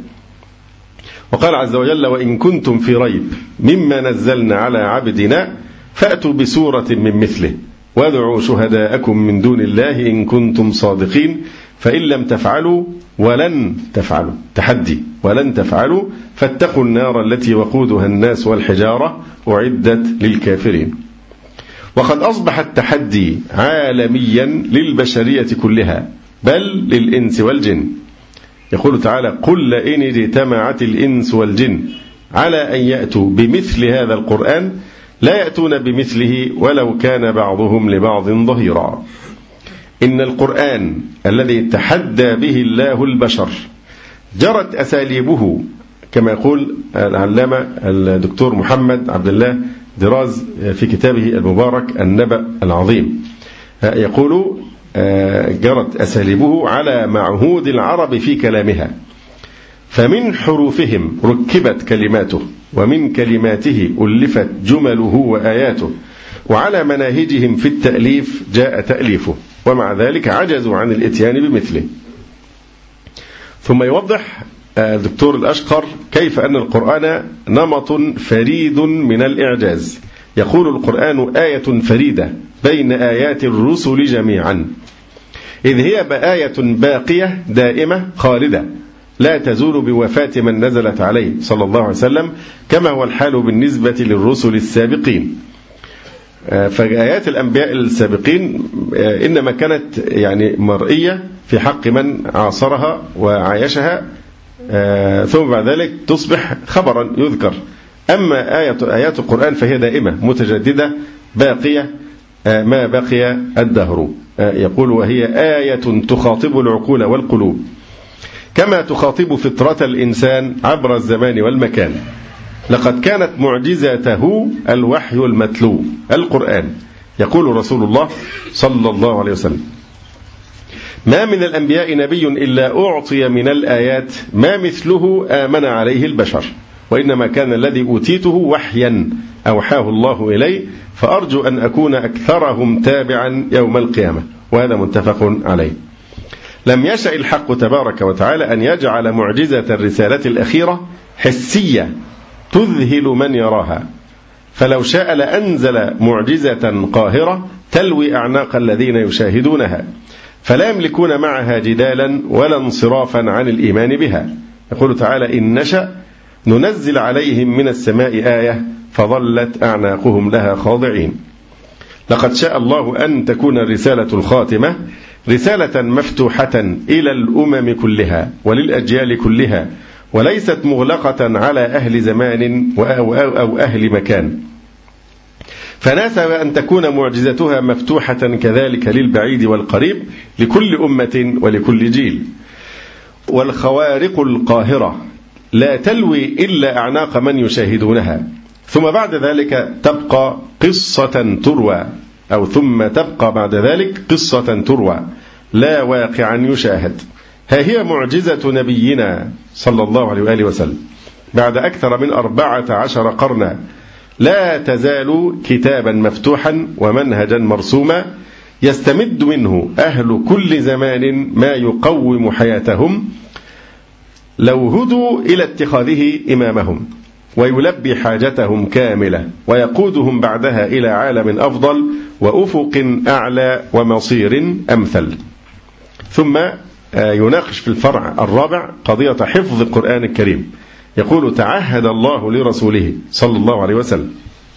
وقال عز وجل: وإن كنتم في ريب مما نزلنا على عبدنا فأتوا بسورة من مثله وادعوا شهداءكم من دون الله إن كنتم صادقين، فإن لم تفعلوا ولن تفعلوا، تحدي، ولن تفعلوا فاتقوا النار التي وقودها الناس والحجارة أعدت للكافرين. وقد أصبح التحدي عالميا للبشرية كلها، بل للإنس والجن. يقول تعالى: قل لئن اجتمعت الإنس والجن على أن يأتوا بمثل هذا القرآن لا يأتون بمثله ولو كان بعضهم لبعض ظهيرا. إن القرآن الذي تحدى به الله البشر جرت أساليبه، كما يقول العلامة الدكتور محمد عبد الله دراز في كتابه المبارك النبأ العظيم، يقول: جرت أساليبه على معهود العرب في كلامها، فمن حروفهم ركبت كلماته، ومن كلماته ألفت جمله وآياته، وعلى مناهجهم في التأليف جاء تأليفه، ومع ذلك عجزوا عن الإتيان بمثله. ثم يوضح الدكتور الأشقر كيف أن القرآن نمط فريد من الإعجاز. يقول: القرآن آية فريدة بين آيات الرسل جميعا، إذ هي آية باقية دائمة خالدة لا تزول بوفاة من نزلت عليه صلى الله عليه وسلم، كما هو الحال بالنسبة للرسل السابقين. فآيات الأنبياء السابقين إنما كانت يعني مرئية في حق من عاصرها وعايشها، ثم بعد ذلك تصبح خبرا يذكر. أما آية آيات القرآن فهي دائمة متجددة باقية ما بقي الدهر. يقول: وهي آية تخاطب العقول والقلوب كما تخاطب فطرة الإنسان عبر الزمان والمكان. لقد كانت معجزته الوحي المتلو القرآن. يقول رسول الله صلى الله عليه وسلم: ما من الأنبياء نبي إلا أعطي من الآيات ما مثله آمن عليه البشر، وإنما كان الذي أوتيته وحيا أوحاه الله إلي، فأرجو أن أكون أكثرهم تابعا يوم القيامة، وهذا متفق عليه. لم يشأ الحق تبارك وتعالى أن يجعل معجزة الرسالة الأخيرة حسية تذهل من يراها، فلو شاء لأنزل معجزة قاهرة تلوي أعناق الذين يشاهدونها، فلا يملكون معها جدالا ولا انصرافا عن الإيمان بها. يقول تعالى: إن نشأ ننزل عليهم من السماء آية فظلت أعناقهم لها خاضعين. لقد شاء الله أن تكون الرسالة الخاتمة رسالة مفتوحة إلى الأمم كلها وللأجيال كلها، وليست مغلقة على أهل زمان أو أهل مكان، فناسب أن تكون معجزتها مفتوحة كذلك للبعيد والقريب، لكل أمة ولكل جيل. والخوارق القاهرة لا تلوي إلا أعناق من يشاهدونها، ثم بعد ذلك تبقى قصة تروى، أو ثم تبقى بعد ذلك قصة تروى لا واقعا يشاهد. ها هي معجزة نبينا صلى الله عليه وآله وسلم بعد أكثر من أربعة عشر قرنا، لا تزال كتابا مفتوحا ومنهجا مرسوما يستمد منه أهل كل زمان ما يقوم حياتهم لو هدوا إلى اتخاذه إمامهم، ويلبي حاجتهم كاملة، ويقودهم بعدها إلى عالم أفضل وأفق أعلى ومصير أمثل. ثم يناقش في الفرع الرابع قضية حفظ القرآن الكريم. يقول: تعهد الله لرسوله صلى الله عليه وسلم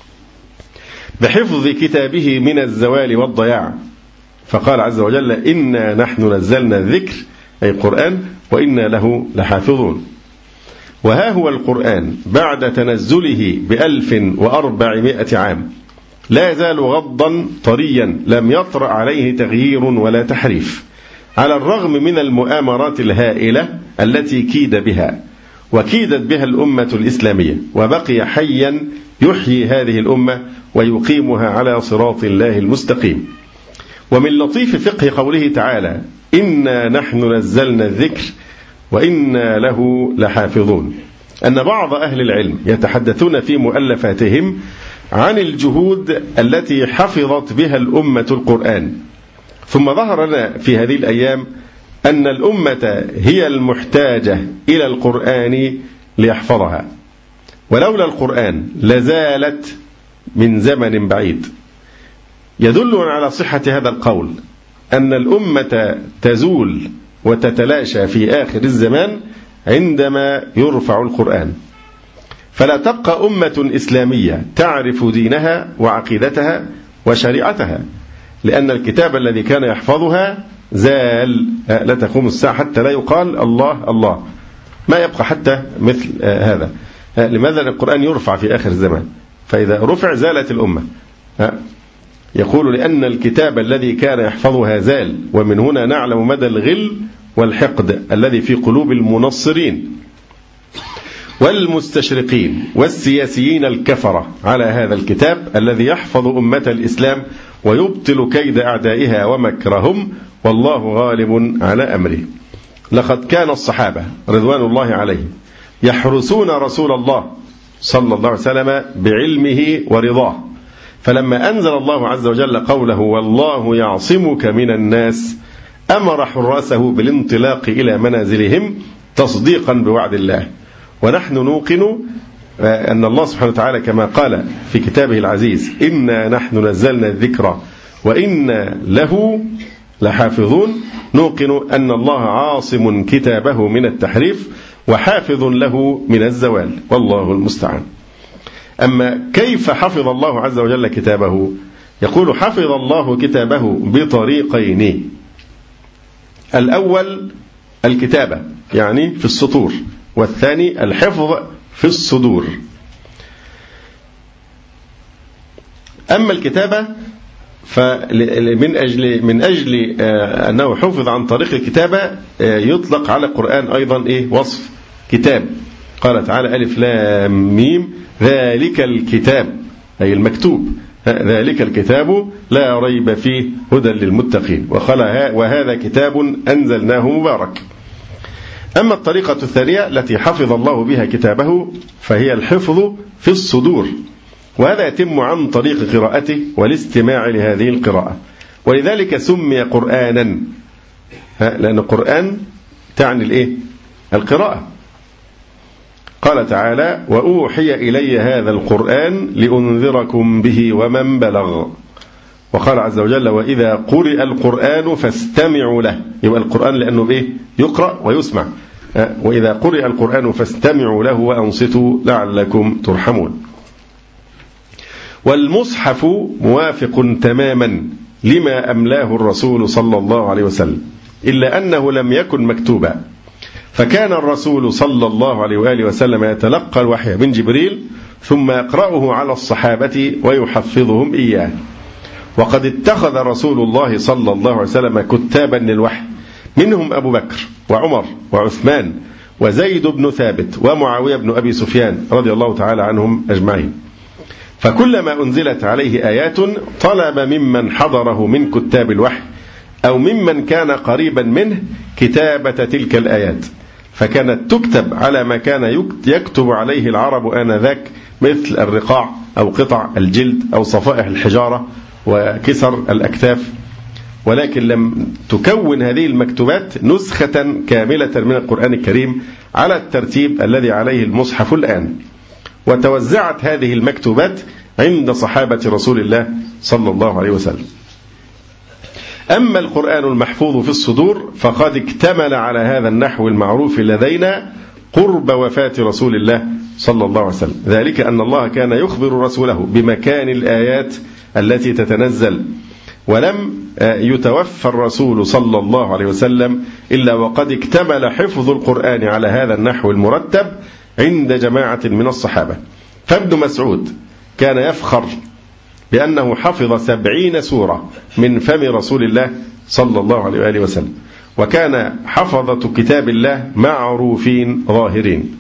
بحفظ كتابه من الزوال والضياع، فقال عز وجل: إنا نحن نزلنا الذكر، أي القرآن، وإنا له لحافظون. وها هو القرآن بعد تنزله بألف وأربعمائة عام لا يزال غضا طريا، لم يطرأ عليه تغيير ولا تحريف، على الرغم من المؤامرات الهائلة التي كيد بها وكيدت بها الأمة الإسلامية، وبقي حيا يحيي هذه الأمة ويقيمها على صراط الله المستقيم. ومن لطيف فقه قوله تعالى: إنا نحن نزلنا الذكر وإنا له لحافظون، أن بعض أهل العلم يتحدثون في مؤلفاتهم عن الجهود التي حفظت بها الأمة القرآن، ثم ظهر لنا في هذه الأيام أن الأمة هي المحتاجة إلى القرآن ليحفظها، ولولا القرآن لزالت من زمن بعيد. يدل على صحة هذا القول أن الأمة تزول وتتلاشى في آخر الزمان عندما يرفع القرآن، فلا تبقى أمة إسلامية تعرف دينها وعقيدتها وشريعتها، لأن الكتاب الذي كان يحفظها زال. لا تقوم الساعة حتى لا يقال الله الله، ما يبقى حتى مثل هذا. لماذا القرآن يرفع في آخر الزمان؟ فإذا رفع زالت الأمة. يقول: لأن الكتاب الذي كان يحفظها زال، ومن هنا نعلم مدى الغل والحقد الذي في قلوب المنصرين والمستشرقين والسياسيين الكفرة على هذا الكتاب الذي يحفظ أمة الإسلام ويبطل كيد أعدائها ومكرهم، والله غالب على أمره. لقد كان الصحابة رضوان الله عليهم يحرسون رسول الله صلى الله عليه وسلم بعلمه ورضاه، فلما أنزل الله عز وجل قوله: والله يعصمك من الناس، أمر حراسه بالانطلاق إلى منازلهم تصديقا بوعد الله. ونحن نوقن أن الله سبحانه وتعالى كما قال في كتابه العزيز: إنا نحن نزلنا الذكر وإنا له لحافظون، نوقن أن الله عاصم كتابه من التحريف وحافظ له من الزوال، والله المستعان. أما كيف حفظ الله عز وجل كتابه؟ يقول: حفظ الله كتابه بطريقين. الأول الكتابة يعني في السطور، والثاني الحفظ في الصدور. أما الكتابة فمن أجل من أجل أنه حفظ عن طريق الكتابة يطلق على القرآن أيضا إيه وصف كتاب. قال تعالى: ألف لام ميم ذلك الكتاب، أي المكتوب، ذلك الكتاب لا ريب فيه هدى للمتقين، وهذا كتاب أنزلناه مبارك. أما الطريقة الثانية التي حفظ الله بها كتابه فهي الحفظ في الصدور، وهذا يتم عن طريق قراءته والاستماع لهذه القراءة، ولذلك سمي قرآنا، لأن القرآن تعني الإيه؟ القراءة. قال تعالى: وأوحي إلي هذا القرآن لأنذركم به ومن بلغ. وقال عز وجل: وإذا قرئ القرآن فاستمعوا له. يبقى القرآن لأنه بإيه؟ يقرأ ويسمع. وإذا قرئ القرآن فاستمعوا له وأنصتوا لعلكم ترحمون. والمصحف موافق تماما لما أملاه الرسول صلى الله عليه وسلم، إلا أنه لم يكن مكتوبا، فكان الرسول صلى الله عليه وآله وسلم يتلقى الوحي من جبريل ثم يقرأه على الصحابة ويحفظهم إياه. وقد اتخذ رسول الله صلى الله عليه وسلم كتابا للوحي، منهم أبو بكر وعمر وعثمان وزيد بن ثابت ومعاوية بن أبي سفيان رضي الله تعالى عنهم أجمعين. فكلما أنزلت عليه آيات طلب ممن حضره من كتاب الوحي أو ممن كان قريبا منه كتابة تلك الآيات، فكانت تكتب على ما كان يكتب عليه العرب آنذاك، مثل الرقاع أو قطع الجلد أو صفائح الحجارة وكسر الأكتاف، ولكن لم تكون هذه المكتوبات نسخة كاملة من القرآن الكريم على الترتيب الذي عليه المصحف الآن. وتوزعت هذه المكتوبات عند صحابة رسول الله صلى الله عليه وسلم. أما القرآن المحفوظ في الصدور فقد اكتمل على هذا النحو المعروف لدينا قرب وفاة رسول الله صلى الله عليه وسلم، ذلك أن الله كان يخبر رسوله بمكان الآيات التي تتنزل، ولم يتوفى الرسول صلى الله عليه وسلم إلا وقد اكتمل حفظ القرآن على هذا النحو المرتب عند جماعة من الصحابة. فابن مسعود كان يفخر بأنه حفظ سبعين سورة من فم رسول الله صلى الله عليه وآله وسلم، وكان حفظة كتاب الله معروفين ظاهرين.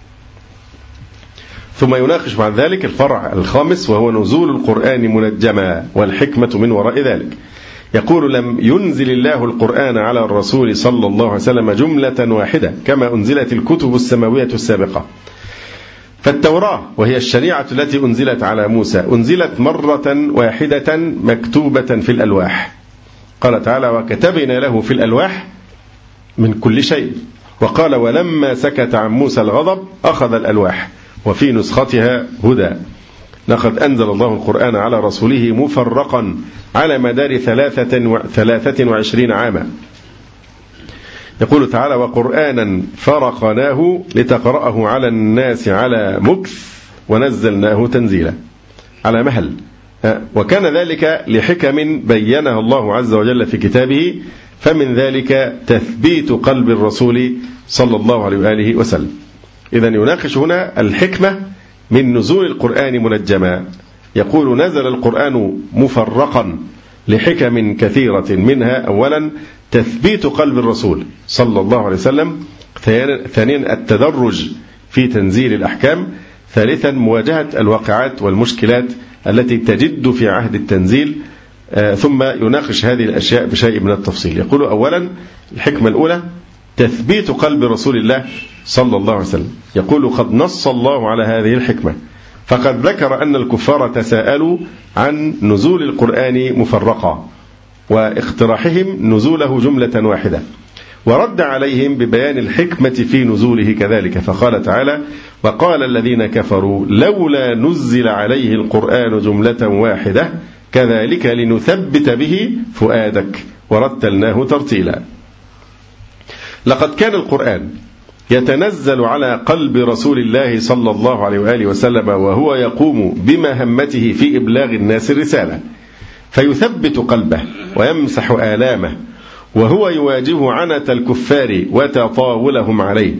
ثم يناقش بعد ذلك الفرع الخامس، وهو نزول القرآن منجما والحكمة من وراء ذلك. يقول: لم ينزل الله القرآن على الرسول صلى الله عليه وسلم جملة واحدة كما أنزلت الكتب السماوية السابقة. فالتوراة وهي الشريعة التي أنزلت على موسى أنزلت مرة واحدة مكتوبة في الألواح. قال تعالى: وكتبنا له في الألواح من كل شيء. وقال: ولما سكت عن موسى الغضب أخذ الألواح وفي نسختها هدى. لقد أنزل الله القرآن على رسوله مفرقا على مدار ثلاثة, ثلاثة وعشرين عاما. يقول تعالى: وقرآنا فرقناه لتقرأه على الناس على مكث ونزلناه تنزيلا، على مهل. وكان ذلك لحكم بينها الله عز وجل في كتابه، فمن ذلك تثبيت قلب الرسول صلى الله عليه وآله وسلم. إذن يناقش هنا الحكمة من نزول القرآن منجما. يقول: نزل القرآن مفرقا لحكم كثيرة، منها أولا تثبيت قلب الرسول صلى الله عليه وسلم، ثانيا التدرج في تنزيل الأحكام، ثالثا مواجهة الواقعات والمشكلات التي تجد في عهد التنزيل. آه ثم يناقش هذه الأشياء بشيء من التفصيل. يقول: أولا الحكمة الأولى تثبيت قلب رسول الله صلى الله عليه وسلم. يقول: قد نص الله على هذه الحكمة، فقد ذكر أن الكفار تساءلوا عن نزول القرآن مفرقا واقتراحهم نزوله جملة واحدة، ورد عليهم ببيان الحكمة في نزوله كذلك، فقال تعالى: وقال الذين كفروا لولا نزل عليه القرآن جملة واحدة كذلك لنثبت به فؤادك ورتلناه ترتيلا. لقد كان القرآن يتنزل على قلب رسول الله صلى الله عليه وآله وسلم وهو يقوم بمهمته في إبلاغ الناس الرسالة، فيثبت قلبه ويمسح آلامه وهو يواجه عنة الكفار وتطاولهم عليه،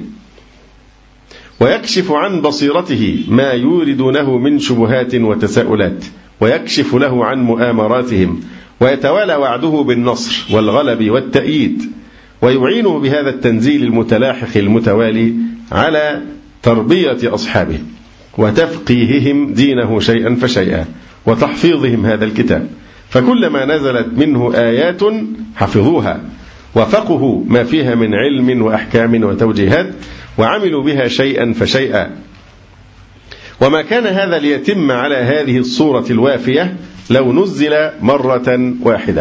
ويكشف عن بصيرته ما يوردونه من شبهات وتساؤلات، ويكشف له عن مؤامراتهم، ويتوالى وعده بالنصر والغلب والتأييد، ويعينه بهذا التنزيل المتلاحق المتوالي على تربية أصحابه وتفقيههم دينه شيئا فشيئا وتحفيظهم هذا الكتاب. فكلما نزلت منه آيات حفظوها، وفقهوا ما فيها من علم وأحكام وتوجيهات وعملوا بها شيئا فشيئا. وما كان هذا ليتم على هذه الصورة الوافية لو نزل مرة واحدة.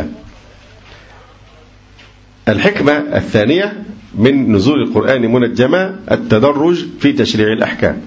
الحكمة الثانية من نزول القرآن منجما التدرج في تشريع الأحكام.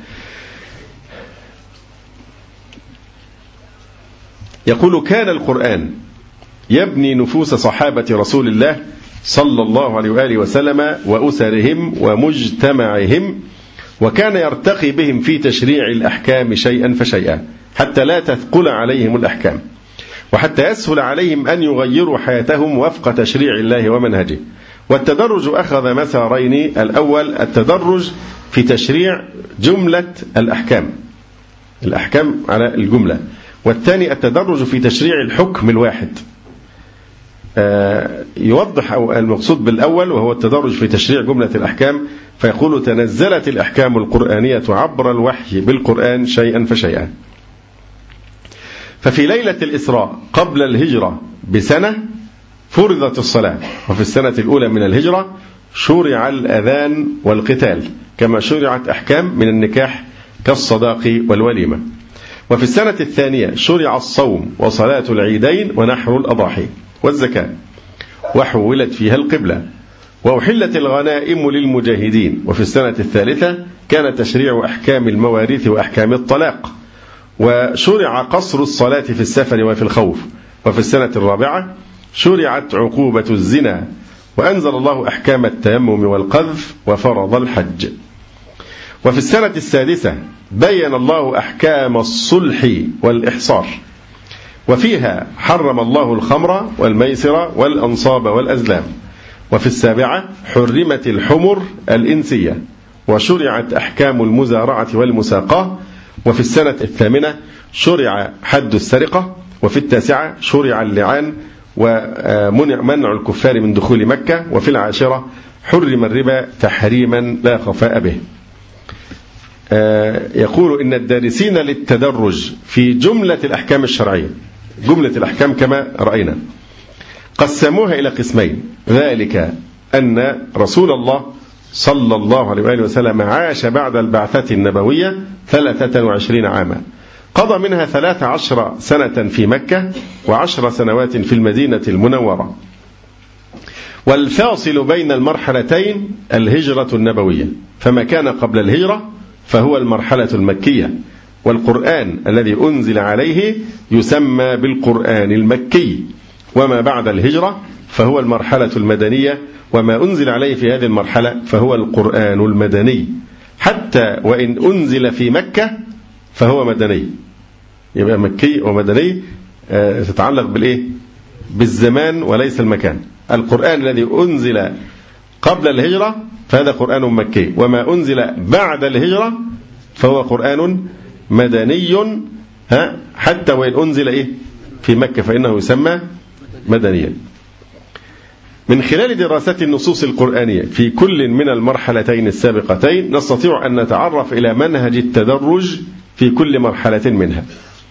يقول: كان القرآن يبني نفوس صحابة رسول الله صلى الله عليه وآله وسلم وأسرهم ومجتمعهم، وكان يرتقي بهم في تشريع الأحكام شيئا فشيئا حتى لا تثقل عليهم الأحكام، وحتى يسهل عليهم أن يغيروا حياتهم وفق تشريع الله ومنهجه. والتدرج أخذ مسارين: الأول التدرج في تشريع جملة الأحكام، الأحكام على الجملة، والثاني التدرج في تشريع الحكم الواحد. يوضح المقصود بالأول وهو التدرج في تشريع جملة الأحكام، فيقول: تنزلت الأحكام القرآنية عبر الوحي بالقرآن شيئا فشيئا. ففي ليلة الإسراء قبل الهجرة بسنة فرضت الصلاة، وفي السنة الأولى من الهجرة شرع الأذان والقتال، كما شرعت أحكام من النكاح كالصداق والوليمة. وفي السنة الثانية شرع الصوم وصلاة العيدين ونحر الأضاحي والزكاة، وحولت فيها القبلة، وأحلت الغنائم للمجاهدين. وفي السنة الثالثة كان تشريع أحكام المواريث وأحكام الطلاق، وشرع قصر الصلاة في السفر وفي الخوف. وفي السنة الرابعة شرعت عقوبة الزنا، وأنزل الله أحكام التيمم والقذف وفرض الحج. وفي السنة السادسة بين الله أحكام الصلح والإحصار، وفيها حرم الله الخمر والميسر والأنصاب والأزلام. وفي السابعة حرمت الحمر الإنسية، وشرعت أحكام المزارعة والمساقاة. وفي السنة الثامنة شرع حد السرقة. وفي التاسعة شرع اللعان ومنع الكفار من دخول مكة. وفي العاشرة حرم الربا تحريما لا خفاء به. يقول إن الدارسين للتدرج في جملة الأحكام الشرعية، جملة الأحكام كما رأينا، قسموها إلى قسمين: ذلك أن رسول الله صلى الله عليه وآله وسلم عاش بعد البعثة النبوية ثلاثة وعشرين عاما، قضى منها ثلاث عشر سنة في مكة وعشر سنوات في المدينة المنورة، والفاصل بين المرحلتين الهجرة النبوية، فما كان قبل الهجرة فهو المرحلة المكية، والقرآن الذي أنزل عليه يسمى بالقرآن المكي، وما بعد الهجرة فهو المرحلة المدنية، وما أنزل عليه في هذه المرحلة فهو القرآن المدني، حتى وإن أنزل في مكة فهو مدني. يبقى مكي ومدني تتعلق بالإيه؟ بالزمان وليس المكان. القرآن الذي أنزل قبل الهجرة فهذا قرآن مكي، وما أنزل بعد الهجرة فهو قرآن مدني، ها حتى وإن أنزل إيه؟ في مكة فإنه يسمى مدنيا. من خلال دراسة النصوص القرآنية في كل من المرحلتين السابقتين نستطيع أن نتعرف إلى منهج التدرج في كل مرحلة منها.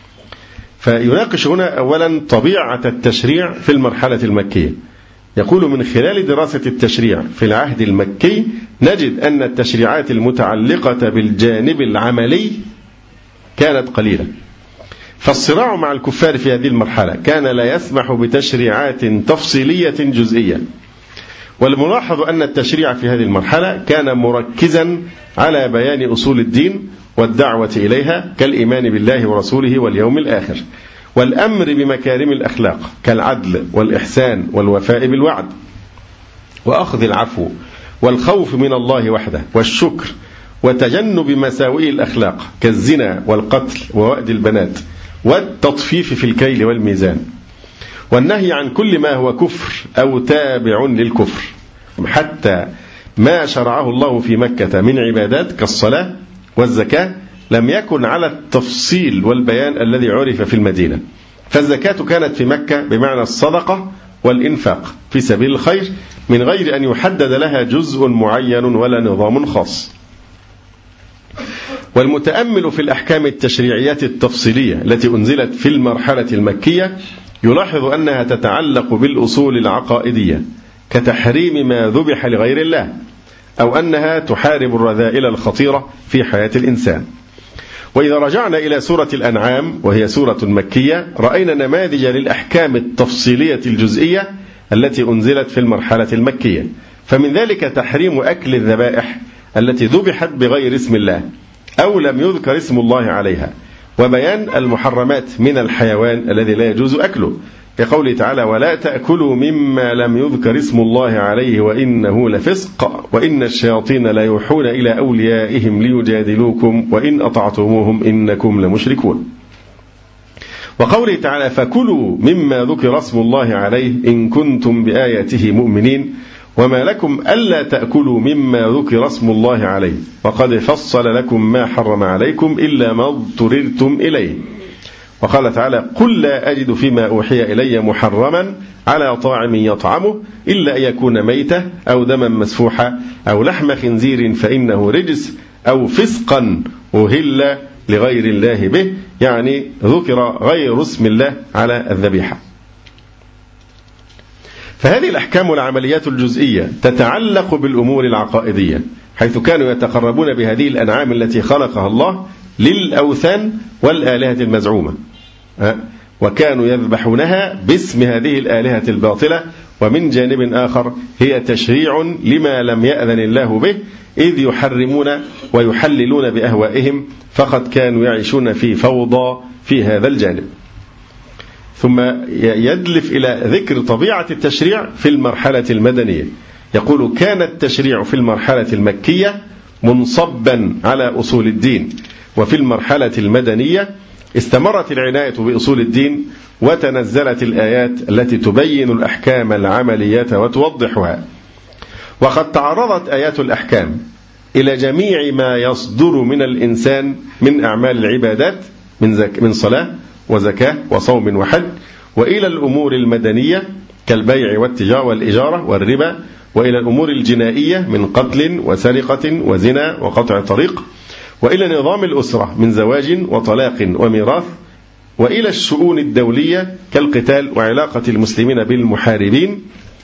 فيناقش هنا أولا طبيعة التشريع في المرحلة المكية. يقول: من خلال دراسة التشريع في العهد المكي نجد أن التشريعات المتعلقة بالجانب العملي كانت قليلة، فالصراع مع الكفار في هذه المرحلة كان لا يسمح بتشريعات تفصيلية جزئية. والملاحظ أن التشريع في هذه المرحلة كان مركزا على بيان أصول الدين والدعوة إليها كالإيمان بالله ورسوله واليوم الآخر، والأمر بمكارم الأخلاق كالعدل والإحسان والوفاء بالوعد وأخذ العفو والخوف من الله وحده والشكر وتجنب مساوئ الأخلاق كالزنا والقتل ووأد البنات والتطفيف في الكيل والميزان، والنهي عن كل ما هو كفر أو تابع للكفر، حتى ما شرعه الله في مكة من عبادات كالصلاة والزكاة لم يكن على التفصيل والبيان الذي عرف في المدينة. فالزكاة كانت في مكة بمعنى الصدقة والإنفاق في سبيل الخير من غير أن يحدد لها جزء معين ولا نظام خاص. والمتأمل في الأحكام التشريعيات التفصيلية التي أنزلت في المرحلة المكية يلاحظ أنها تتعلق بالأصول العقائدية كتحريم ما ذبح لغير الله، أو أنها تحارب الرذائل الخطيرة في حياة الإنسان. وإذا رجعنا إلى سورة الأنعام وهي سورة مكية رأينا نماذج للأحكام التفصيلية الجزئية التي أنزلت في المرحلة المكية، فمن ذلك تحريم أكل الذبائح التي ذبحت بغير اسم الله أو لم يذكر اسم الله عليها، وبيان المحرمات من الحيوان الذي لا يجوز أكله، كقوله تعالى: ولا تأكلوا مما لم يذكر اسم الله عليه وإنه لفسق وإن الشياطين لا يوحون إلى أوليائهم ليجادلوكم وإن أطعتموهم إنكم لمشركون. وقوله تعالى: فكلوا مما ذكر اسم الله عليه إن كنتم بآياته مؤمنين وما لكم ألا تأكلوا مما ذكر اسم الله عليه وقد فصل لكم ما حرم عليكم إلا ما اضطررتم إليه. وقال تعالى: قل لا أجد فيما أوحي إلي محرما على طاعم يطعمه إلا أن يكون ميتة أو دما مسفوحا أو لحم خنزير فإنه رجس أو فسقا أهل لغير الله به، يعني ذكر غير اسم الله على الذبيحة. فهذه الأحكام والعمليات الجزئية تتعلق بالأمور العقائدية، حيث كانوا يتقربون بهذه الأنعام التي خلقها الله للأوثان والآلهة المزعومة، وكانوا يذبحونها باسم هذه الآلهة الباطلة. ومن جانب آخر هي تشريع لما لم يأذن الله به، إذ يحرمون ويحللون بأهوائهم، فقد كانوا يعيشون في فوضى في هذا الجانب. ثم يدلف إلى ذكر طبيعة التشريع في المرحلة المدنية، يقول: كان التشريع في المرحلة المكية منصبا على أصول الدين، وفي المرحلة المدنية استمرت العناية بأصول الدين وتنزلت الآيات التي تبين الأحكام العملية وتوضحها. وقد تعرضت آيات الأحكام إلى جميع ما يصدر من الإنسان من أعمال العبادات من, زك من صلاة وزكاة وصوم وحج، وإلى الأمور المدنية كالبيع والتجارة والإجارة والربا، وإلى الأمور الجنائية من قتل وسرقة وزنا وقطع طريق، وإلى نظام الأسرة من زواج وطلاق وميراث، وإلى الشؤون الدولية كالقتال وعلاقة المسلمين بالمحاربين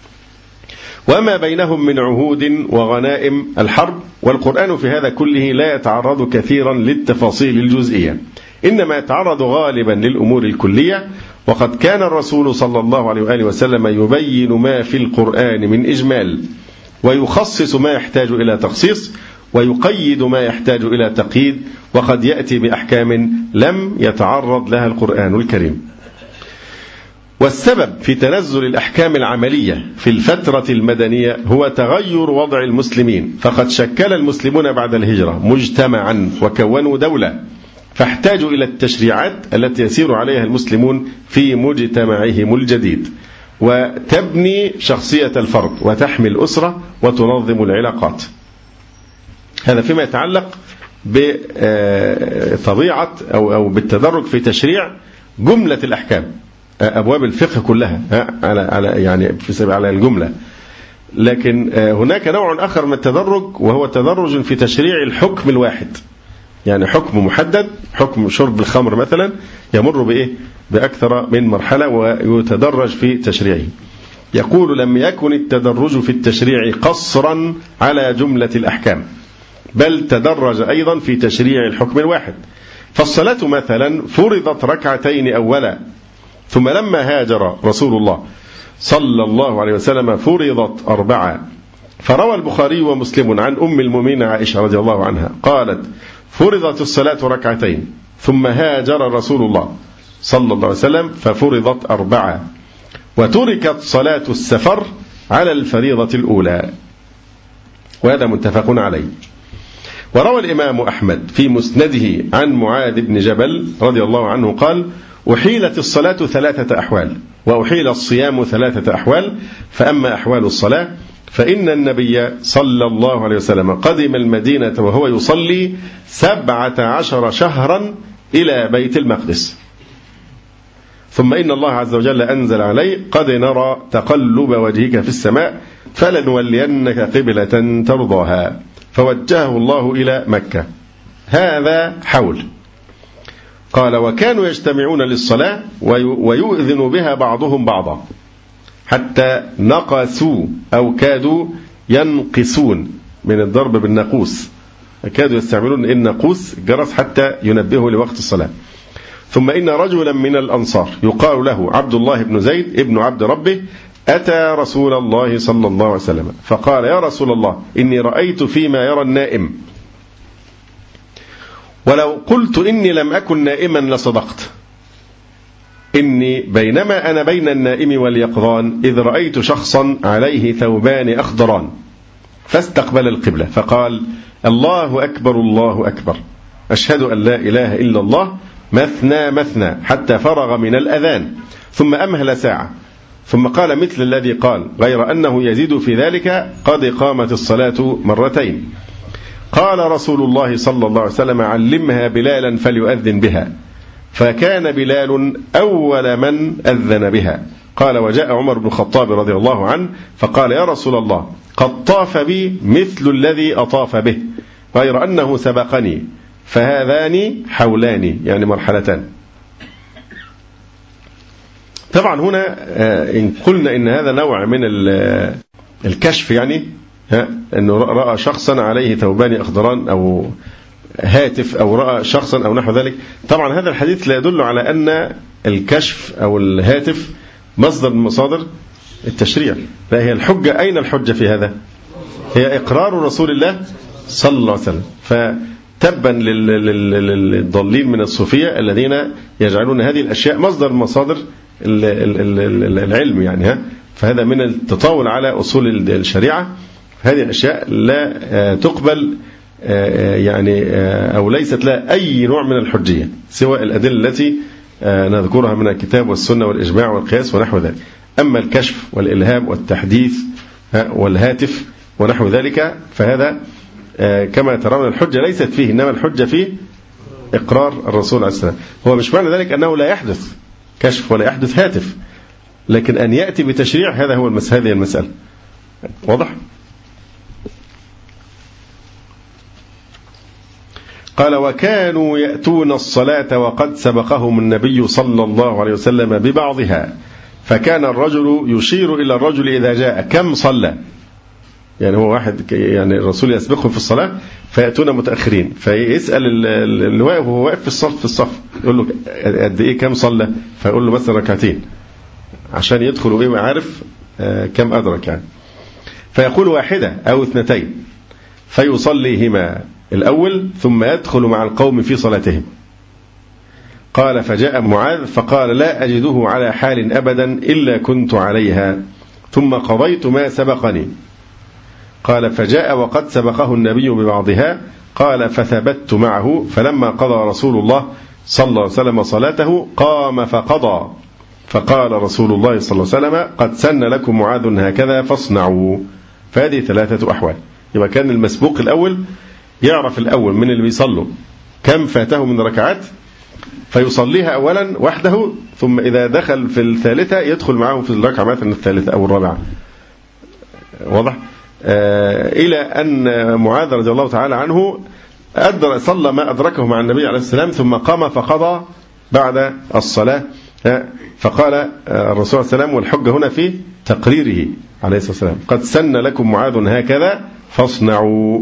وما بينهم من عهود وغنائم الحرب. والقرآن في هذا كله لا يتعرض كثيرا للتفاصيل الجزئية، إنما يتعرض غالبا للأمور الكلية. وقد كان الرسول صلى الله عليه وآله وسلم يبين ما في القرآن من إجمال، ويخصص ما يحتاج إلى تخصيص، ويقيد ما يحتاج إلى تقييد، وقد يأتي بأحكام لم يتعرض لها القرآن الكريم. والسبب في تنزل الأحكام العملية في الفترة المدنية هو تغير وضع المسلمين، فقد شكل المسلمون بعد الهجرة مجتمعا وكونوا دولة، فاحتاجوا إلى التشريعات التي يسير عليها المسلمون في مجتمعهم الجديد، وتبني شخصية الفرد وتحمي الأسرة وتنظم العلاقات. هذا فيما يتعلق بطبيعة أو أو بالتدرج في تشريع جملة الأحكام، أبواب الفقه كلها على على يعني على الجملة. لكن هناك نوع آخر من التدرج، وهو تدرج في تشريع الحكم الواحد، يعني حكم محدد، حكم شرب الخمر مثلا، يمر بإيه؟ بأكثر من مرحلة ويتدرج في تشريعه. يقول: لم يكن التدرج في التشريع قصرا على جملة الأحكام، بل تدرج أيضا في تشريع الحكم الواحد. فالصلاة مثلا فرضت ركعتين أولا، ثم لما هاجر رسول الله صلى الله عليه وسلم فرضت أربعة. فروى البخاري ومسلم عن أم المؤمنين عائشة رضي الله عنها قالت: فرضت الصلاة ركعتين ثم هاجر رسول الله صلى الله عليه وسلم ففرضت أربعة، وتركت صلاة السفر على الفريضة الأولى، وهذا متفق عليه. وروى الإمام أحمد في مسنده عن معاذ بن جبل رضي الله عنه قال: أحيلت الصلاة ثلاثة أحوال، وأحيل الصيام ثلاثة أحوال، فأما أحوال الصلاة فإن النبي صلى الله عليه وسلم قدم المدينة وهو يصلي سبعة عشر شهرا إلى بيت المقدس، ثم إن الله عز وجل أنزل عليه: قد نرى تقلب وجهك في السماء فلنولينك قبلة ترضاها، فوجهه الله إلى مكة. هذا حول. قال: وكانوا يجتمعون للصلاة ويؤذن بها بعضهم بعضا، حتى نقصوا أو كادوا ينقصون من الضرب بالناقوس، كادوا يستعملون الناقوس الجرس حتى ينبهوا لوقت الصلاة. ثم إن رجلا من الأنصار يقال له عبد الله بن زيد ابن عبد ربه أتى رسول الله صلى الله عليه وسلم فقال يا رسول الله إني رأيت فيما يرى النائم، ولو قلت إني لم أكن نائما لصدقت، إني بينما أنا بين النائم واليقظان إذ رأيت شخصا عليه ثوبان أخضران فاستقبل القبلة فقال الله أكبر الله أكبر أشهد أن لا إله إلا الله مثنى مثنى حتى فرغ من الأذان ثم أمهل ساعة ثم قال مثل الذي قال غير أنه يزيد في ذلك قد قامت الصلاة مرتين. قال رسول الله صلى الله عليه وسلم علمها بلالا فليؤذن بها، فكان بلال أول من أذن بها. قال وجاء عمر بن الخطاب رضي الله عنه فقال يا رسول الله قد طاف بي مثل الذي أطاف به غير أنه سبقني، فهذان حولان يعني مرحلتان. طبعا هنا إن قلنا إن هذا نوع من الكشف، يعني أنه رأى شخصا عليه ثوبان أخضران أو هاتف أو رأى شخصا أو نحو ذلك. طبعا هذا الحديث لا يدل على أن الكشف أو الهاتف مصدر من مصادر التشريع، فهي الحجة. أين الحجة في هذا؟ هي إقرار رسول الله صلى الله عليه وسلم. فتبا للضالين من الصوفية الذين يجعلون هذه الأشياء مصدر من مصادر العلم، يعني ها فهذا من التطاول على أصول الشريعة. هذه الأشياء لا تقبل يعني أو ليست لها أي نوع من الحجية سوى الأدلة التي نذكرها من الكتاب والسنة والإجماع والقياس ونحو ذلك. أما الكشف والإلهام والتحديث والهاتف ونحو ذلك فهذا كما ترون الحجة ليست فيه، إنما الحجة فيه إقرار الرسول عليه السلام. هو مش معنى ذلك أنه لا يحدث كشف ولا يحدث هاتف، لكن أن يأتي بتشريع هذا هو المس هذه المسألة. واضح؟ قال وكانوا يأتون الصلاة وقد سبقهم النبي صلى الله عليه وسلم ببعضها، فكان الرجل يشير إلى الرجل إذا جاء كم صلى، يعني هو واحد يعني الرسول يسبقهم في الصلاة فيأتون متأخرين، فيسأل اللي واقف وهو واقف في الصف في الصف يقول له قد إيه كم صلى، فيقول له مثلا ركعتين عشان يدخلوا إيه وعارف كم أدرك يعني، فيقول واحدة أو اثنتين فيصليهما الأول ثم يدخل مع القوم في صلاتهم. قال فجاء معاذ فقال لا أجده على حال أبدا إلا كنت عليها ثم قضيت ما سبقني. قال فجاء وقد سبقه النبي ببعضها قال فثبت معه، فلما قضى رسول الله صلى الله عليه وسلم صلاته قام فقضى، فقال رسول الله صلى الله عليه وسلم قد سن لكم معاذ هكذا فاصنعوا. فهذه ثلاثة أحوال. يبقى كان المسبوق الأول يعرف الأول من اللي بيصلوا كم فاته من ركعات فيصليها أولا وحده، ثم إذا دخل في الثالثة يدخل معهم في الركعة مثلا الثالثة أو الرابعة. واضح؟ آه إلى أن معاذ رضي الله تعالى عنه أدر صلى ما أدركه مع النبي عليه السلام ثم قام فقضى بعد الصلاة. فقال الرسول عليه السلام والحجة هنا في تقريره عليه الصلاة والسلام قد سن لكم معاذ هكذا فاصنعوا.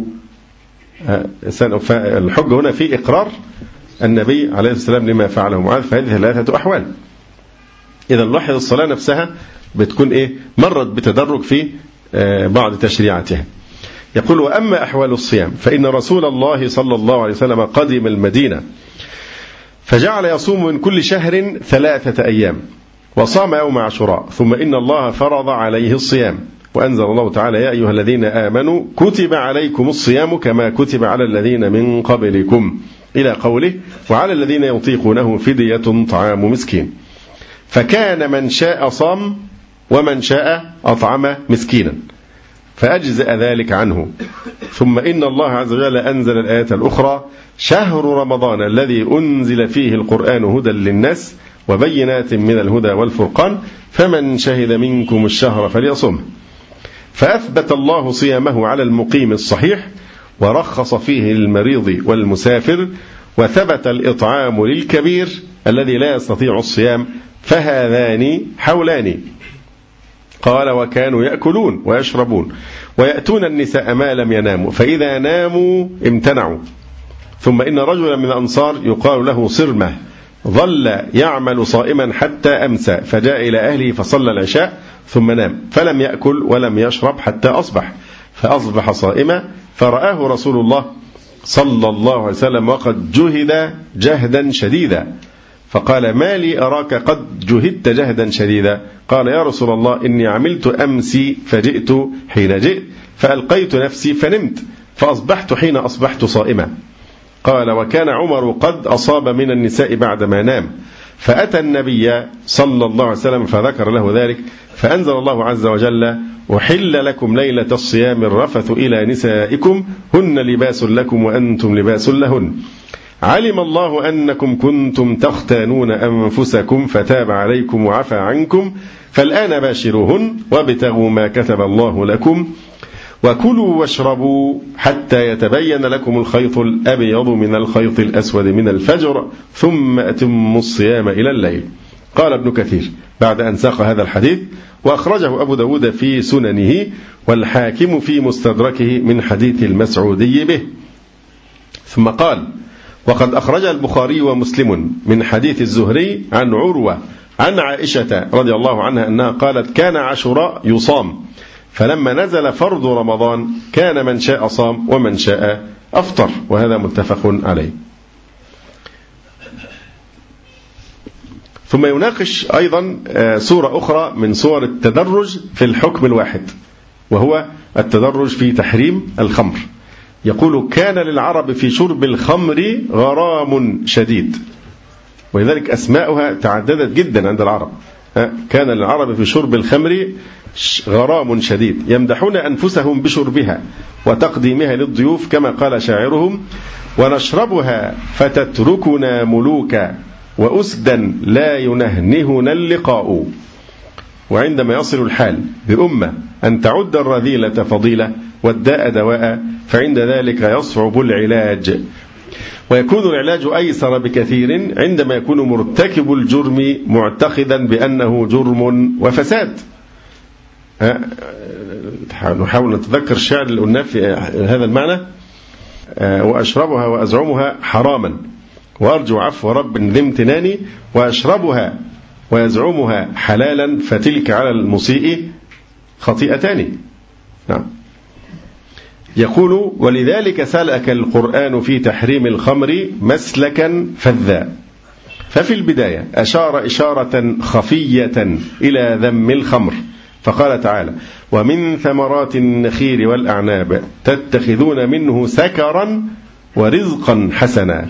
الحجة هنا في إقرار النبي عليه السلام لما فعله معاذ. فهذه ثلاثة أحوال. إذا نلاحظ الصلاة نفسها بتكون إيه مرت بتدرج في بعض تشريعاتها. يقول وأما أحوال الصيام فإن رسول الله صلى الله عليه وسلم قدم المدينة فجعل يصوم من كل شهر ثلاثة أيام وصام يوم عاشوراء، ثم إن الله فرض عليه الصيام وأنزل الله تعالى يا أيها الذين آمنوا كتب عليكم الصيام كما كتب على الذين من قبلكم إلى قوله وعلى الذين يطيقونه فدية طعام مسكين. فكان من شاء صام ومن شاء أطعم مسكينا فأجزأ ذلك عنه. ثم إن الله عز وجل أنزل الآية الأخرى شهر رمضان الذي أنزل فيه القرآن هدى للناس وبينات من الهدى والفرقان فمن شهد منكم الشهر فليصمه. فأثبت الله صيامه على المقيم الصحيح ورخص فيه للمريض والمسافر، وثبت الإطعام للكبير الذي لا يستطيع الصيام، فهذان حولان. قال وكانوا يأكلون ويشربون ويأتون النساء ما لم يناموا فإذا ناموا امتنعوا. ثم إن رجلا من الأنصار يقال له صرمة ظل يعمل صائما حتى أمسى فجاء إلى أهله فصلى العشاء ثم نام فلم يأكل ولم يشرب حتى أصبح فأصبح صائما فرآه رسول الله صلى الله عليه وسلم وقد جهد جهدا شديدا فقال ما لي أراك قد جهدت جهدا شديدا؟ قال يا رسول الله إني عملت أمسي فجئت حين جئت فألقيت نفسي فنمت فأصبحت حين أصبحت صائما. قال وكان عمر قد أصاب من النساء بعدما نام فأتى النبي صلى الله عليه وسلم فذكر له ذلك فأنزل الله عز وجل وحل لكم ليلة الصيام الرفث إلى نسائكم هن لباس لكم وأنتم لباس لهن علم الله أنكم كنتم تختانون أنفسكم فتاب عليكم وعفى عنكم فالآن باشروهن وابتغوا ما كتب الله لكم وكلوا واشربوا حتى يتبين لكم الخيط الأبيض من الخيط الأسود من الفجر ثم أتموا الصيام إلى الليل. قال ابن كثير بعد أن ساق هذا الحديث وأخرجه أبو داود في سننه والحاكم في مستدركه من حديث المسعودي به. ثم قال وقد أخرج البخاري ومسلم من حديث الزهري عن عروة عن عائشة رضي الله عنها أنها قالت كان عاشوراء يصام فلما نزل فرض رمضان كان من شاء صام ومن شاء أفطر وهذا متفق عليه. ثم يناقش أيضا سورة أخرى من سور التدرج في الحكم الواحد وهو التدرج في تحريم الخمر. يقول كان للعرب في شرب الخمر غرام شديد ولذلك أسماؤها تعددت جدا عند العرب. كان للعرب في شرب الخمر غرام شديد يمدحون أنفسهم بشربها وتقديمها للضيوف كما قال شاعرهم ونشربها فتتركنا ملوكا وأسدا لا ينهنهنا اللقاء. وعندما يصل الحال بأمة أن تعد الرذيلة فضيلة والداء دواء فعند ذلك يصعب العلاج ويكون العلاج أيسر بكثير عندما يكون مرتكب الجرم معتقدا بأنه جرم وفساد. نحاول نتذكر الشعر اللي قلناه في هذا المعنى وأشربها وأزعمها حراما وأرجو عفو رب ذي امتناني وأشربها ويزعمها حلالا فتلك على المسيء خطيئتان. نعم. يقول ولذلك سلك القرآن في تحريم الخمر مسلكا فذا ففي البداية أشار إشارة خفية إلى ذم الخمر فقال تعالى ومن ثمرات النخيل والأعناب تتخذون منه سكرا ورزقا حسنا.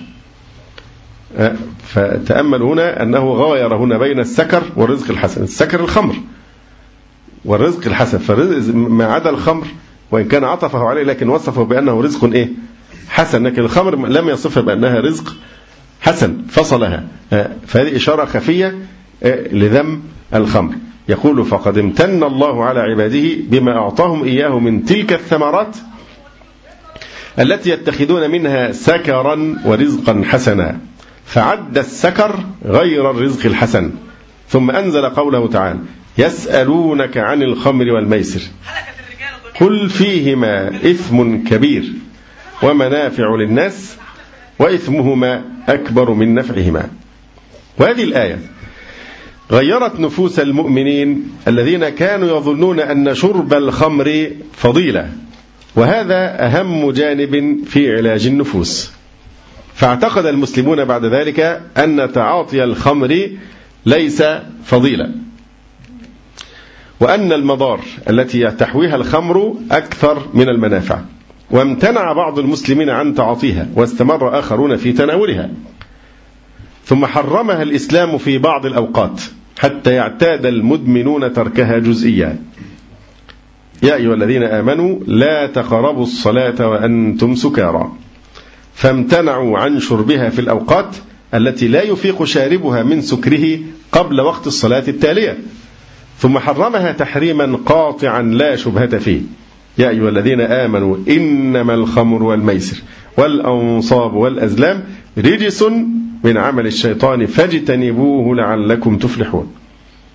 فتأمل هنا أنه غاير هنا بين السكر والرزق الحسن. السكر الخمر والرزق الحسن فما عدا الخمر وإن كان عطفه عليه لكن وصفه بأنه رزق إيه حسن لكن الخمر لم يصفها بأنها رزق حسن فصلها. فهذه إشارة خفية لذم الخمر. يقول فقد امتن الله على عباده بما أعطاهم إياه من تلك الثمرات التي يتخذون منها سكرا ورزقا حسنا فعد السكر غير الرزق الحسن. ثم أنزل قوله تعالى يسألونك عن الخمر والميسر قل فيهما إثم كبير ومنافع للناس وإثمهما أكبر من نفعهما. وهذه الآية غيرت نفوس المؤمنين الذين كانوا يظنون أن شرب الخمر فضيلة وهذا أهم جانب في علاج النفوس. فاعتقد المسلمون بعد ذلك أن تعاطي الخمر ليس فضيلة وأن المضار التي تحويها الخمر أكثر من المنافع وامتنع بعض المسلمين عن تعاطيها واستمر آخرون في تناولها. ثم حرمها الإسلام في بعض الأوقات حتى يعتاد المدمنون تركها جزئيا. يا أيها الذين آمنوا لا تقربوا الصلاة وأنتم سكارى فامتنعوا عن شربها في الأوقات التي لا يفيق شاربها من سكره قبل وقت الصلاة التالية. ثم حرمها تحريما قاطعا لا شبهة فيه. يا أيها الذين آمنوا إنما الخمر والميسر والأنصاب والأزلام رجس من عمل الشيطان فاجتنبوه لعلكم تفلحون.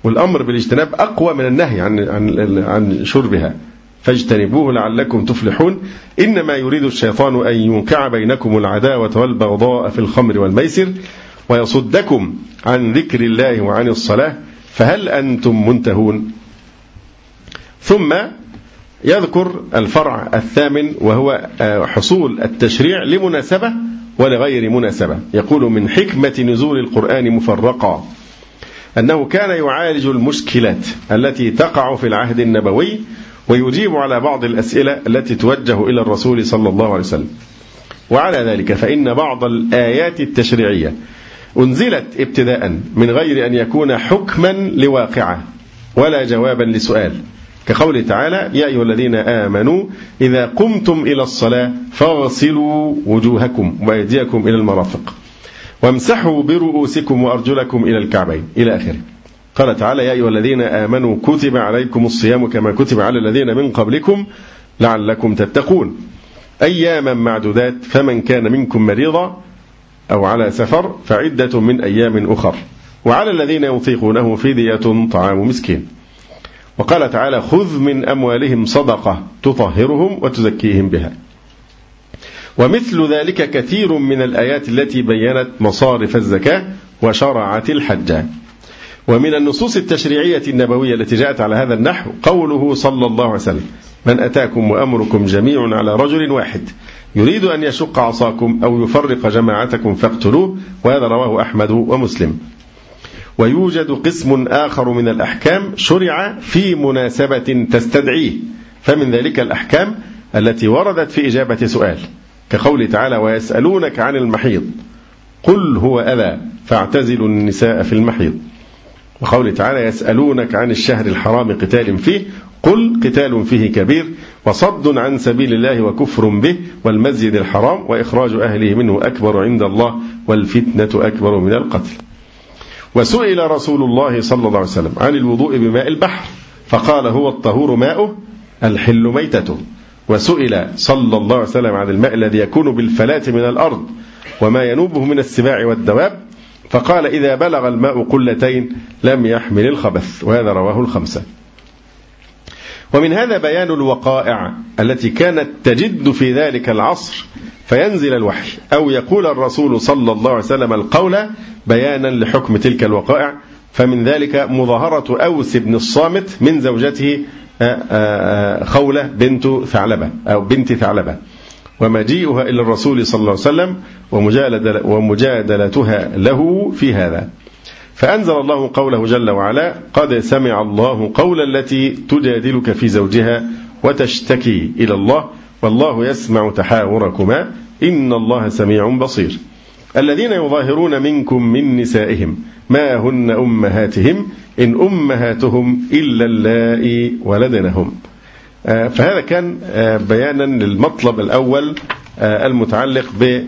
والأمر بالاجتناب أقوى من النهي عن عن عن شربها، فاجتنبوه لعلكم تفلحون. إنما يريد الشيطان أن يوقع بينكم العداوة والبغضاء في الخمر والميسر ويصدكم عن ذكر الله وعن الصلاة فهل أنتم منتهون. ثم يذكر الفرع الثامن وهو حصول التشريع لمناسبة ولغير مناسبة. يقول من حكمة نزول القرآن مفرقا أنه كان يعالج المشكلات التي تقع في العهد النبوي ويجيب على بعض الأسئلة التي توجه إلى الرسول صلى الله عليه وسلم. وعلى ذلك فإن بعض الآيات التشريعية أنزلت ابتداء من غير أن يكون حكما لواقعة ولا جوابا لسؤال، كقوله تعالى يا أيها الذين آمنوا إذا قمتم إلى الصلاة فاغسلوا وجوهكم وأيديكم إلى المرافق وامسحوا برؤوسكم وأرجلكم إلى الكعبين إلى آخره. قال تعالى يا أيها الذين آمنوا كتب عليكم الصيام كما كتب على الذين من قبلكم لعلكم تتقون أياما معدودات فمن كان منكم مريضا أو على سفر فعدة من أيام أخر وعلى الذين يطيقونه فدية طعام مسكين. وقال تعالى خذ من أموالهم صدقة تطهرهم وتزكيهم بها. ومثل ذلك كثير من الآيات التي بيّنت مصارف الزكاة وشرعت الحج. ومن النصوص التشريعية النبوية التي جاءت على هذا النحو قوله صلى الله عليه وسلم من أتاكم وأمركم جميع على رجل واحد يريد أن يشق عصاكم أو يفرق جماعتكم فاقتلوه، وهذا رواه أحمد ومسلم. ويوجد قسم آخر من الأحكام شرع في مناسبة تستدعيه، فمن ذلك الأحكام التي وردت في إجابة سؤال كقول تعالى ويسألونك عن المحيض قل هو أذى فاعتزلوا النساء في المحيض. وقول تعالى يسألونك عن الشهر الحرام قتال فيه قل قتال فيه كبير وصد عن سبيل الله وكفر به والمسجد الحرام وإخراج أهله منه أكبر عند الله والفتنة أكبر من القتل. وسئل رسول الله صلى الله عليه وسلم عن الوضوء بماء البحر فقال هو الطهور ماؤه الحل ميتته. وسئل صلى الله عليه وسلم عن الماء الذي يكون بالفلاة من الأرض وما ينوبه من السباع والدواب فقال إذا بلغ الماء قلتين لم يحمل الخبث، وهذا رواه الخمسة. ومن هذا بيان الوقائع التي كانت تجد في ذلك العصر فينزل الوحي أو يقول الرسول صلى الله عليه وسلم القول بيانا لحكم تلك الوقائع. فمن ذلك مظاهرة أوس بن الصامت من زوجته خولة بنت ثعلبة أو بنت ثعلبة ومجيئها إلى الرسول صلى الله عليه وسلم ومجادلتها له في هذا. فأنزل الله قوله جل وعلا قد سمع الله قول التي تجادلك في زوجها وتشتكي إلى الله والله يسمع تحاوركما إن الله سميع بصير. الذين يظاهرون منكم من نسائهم ما هن أمهاتهم إن أمهاتهم إلا اللائي ولدنهم. فهذا كان بيانا للمطلب الأول المتعلق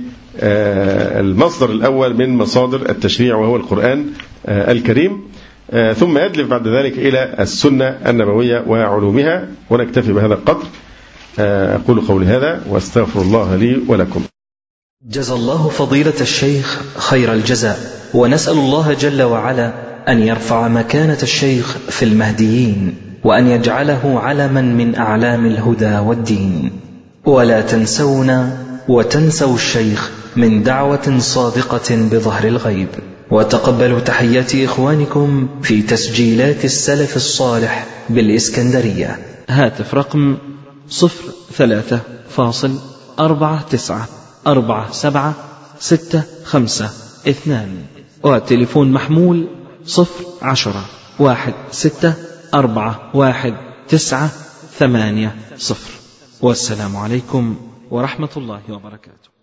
بالمصدر الأول من مصادر التشريع وهو القرآن الكريم، ثم يدلف بعد ذلك إلى السنة النبوية وعلومها. ونكتفي بهذا القدر. أقول قولي هذا واستغفر الله لي ولكم. جزى الله فضيلة الشيخ خير الجزاء، ونسأل الله جل وعلا أن يرفع مكانة الشيخ في المهديين وأن يجعله علما من أعلام الهدى والدين. ولا تنسونا وتنسوا الشيخ من دعوة صادقة بظهر الغيب. وتقبلوا تحيات إخوانكم في تسجيلات السلف الصالح بالإسكندرية. هاتف رقم صفر ثلاثة فاصل أربعة تسعة أربعة سبعة ستة خمسة اثنان، وتليفون محمول صفر عشرة واحد ستة أربعة واحد تسعة ثمانية صفر. والسلام عليكم ورحمة الله وبركاته.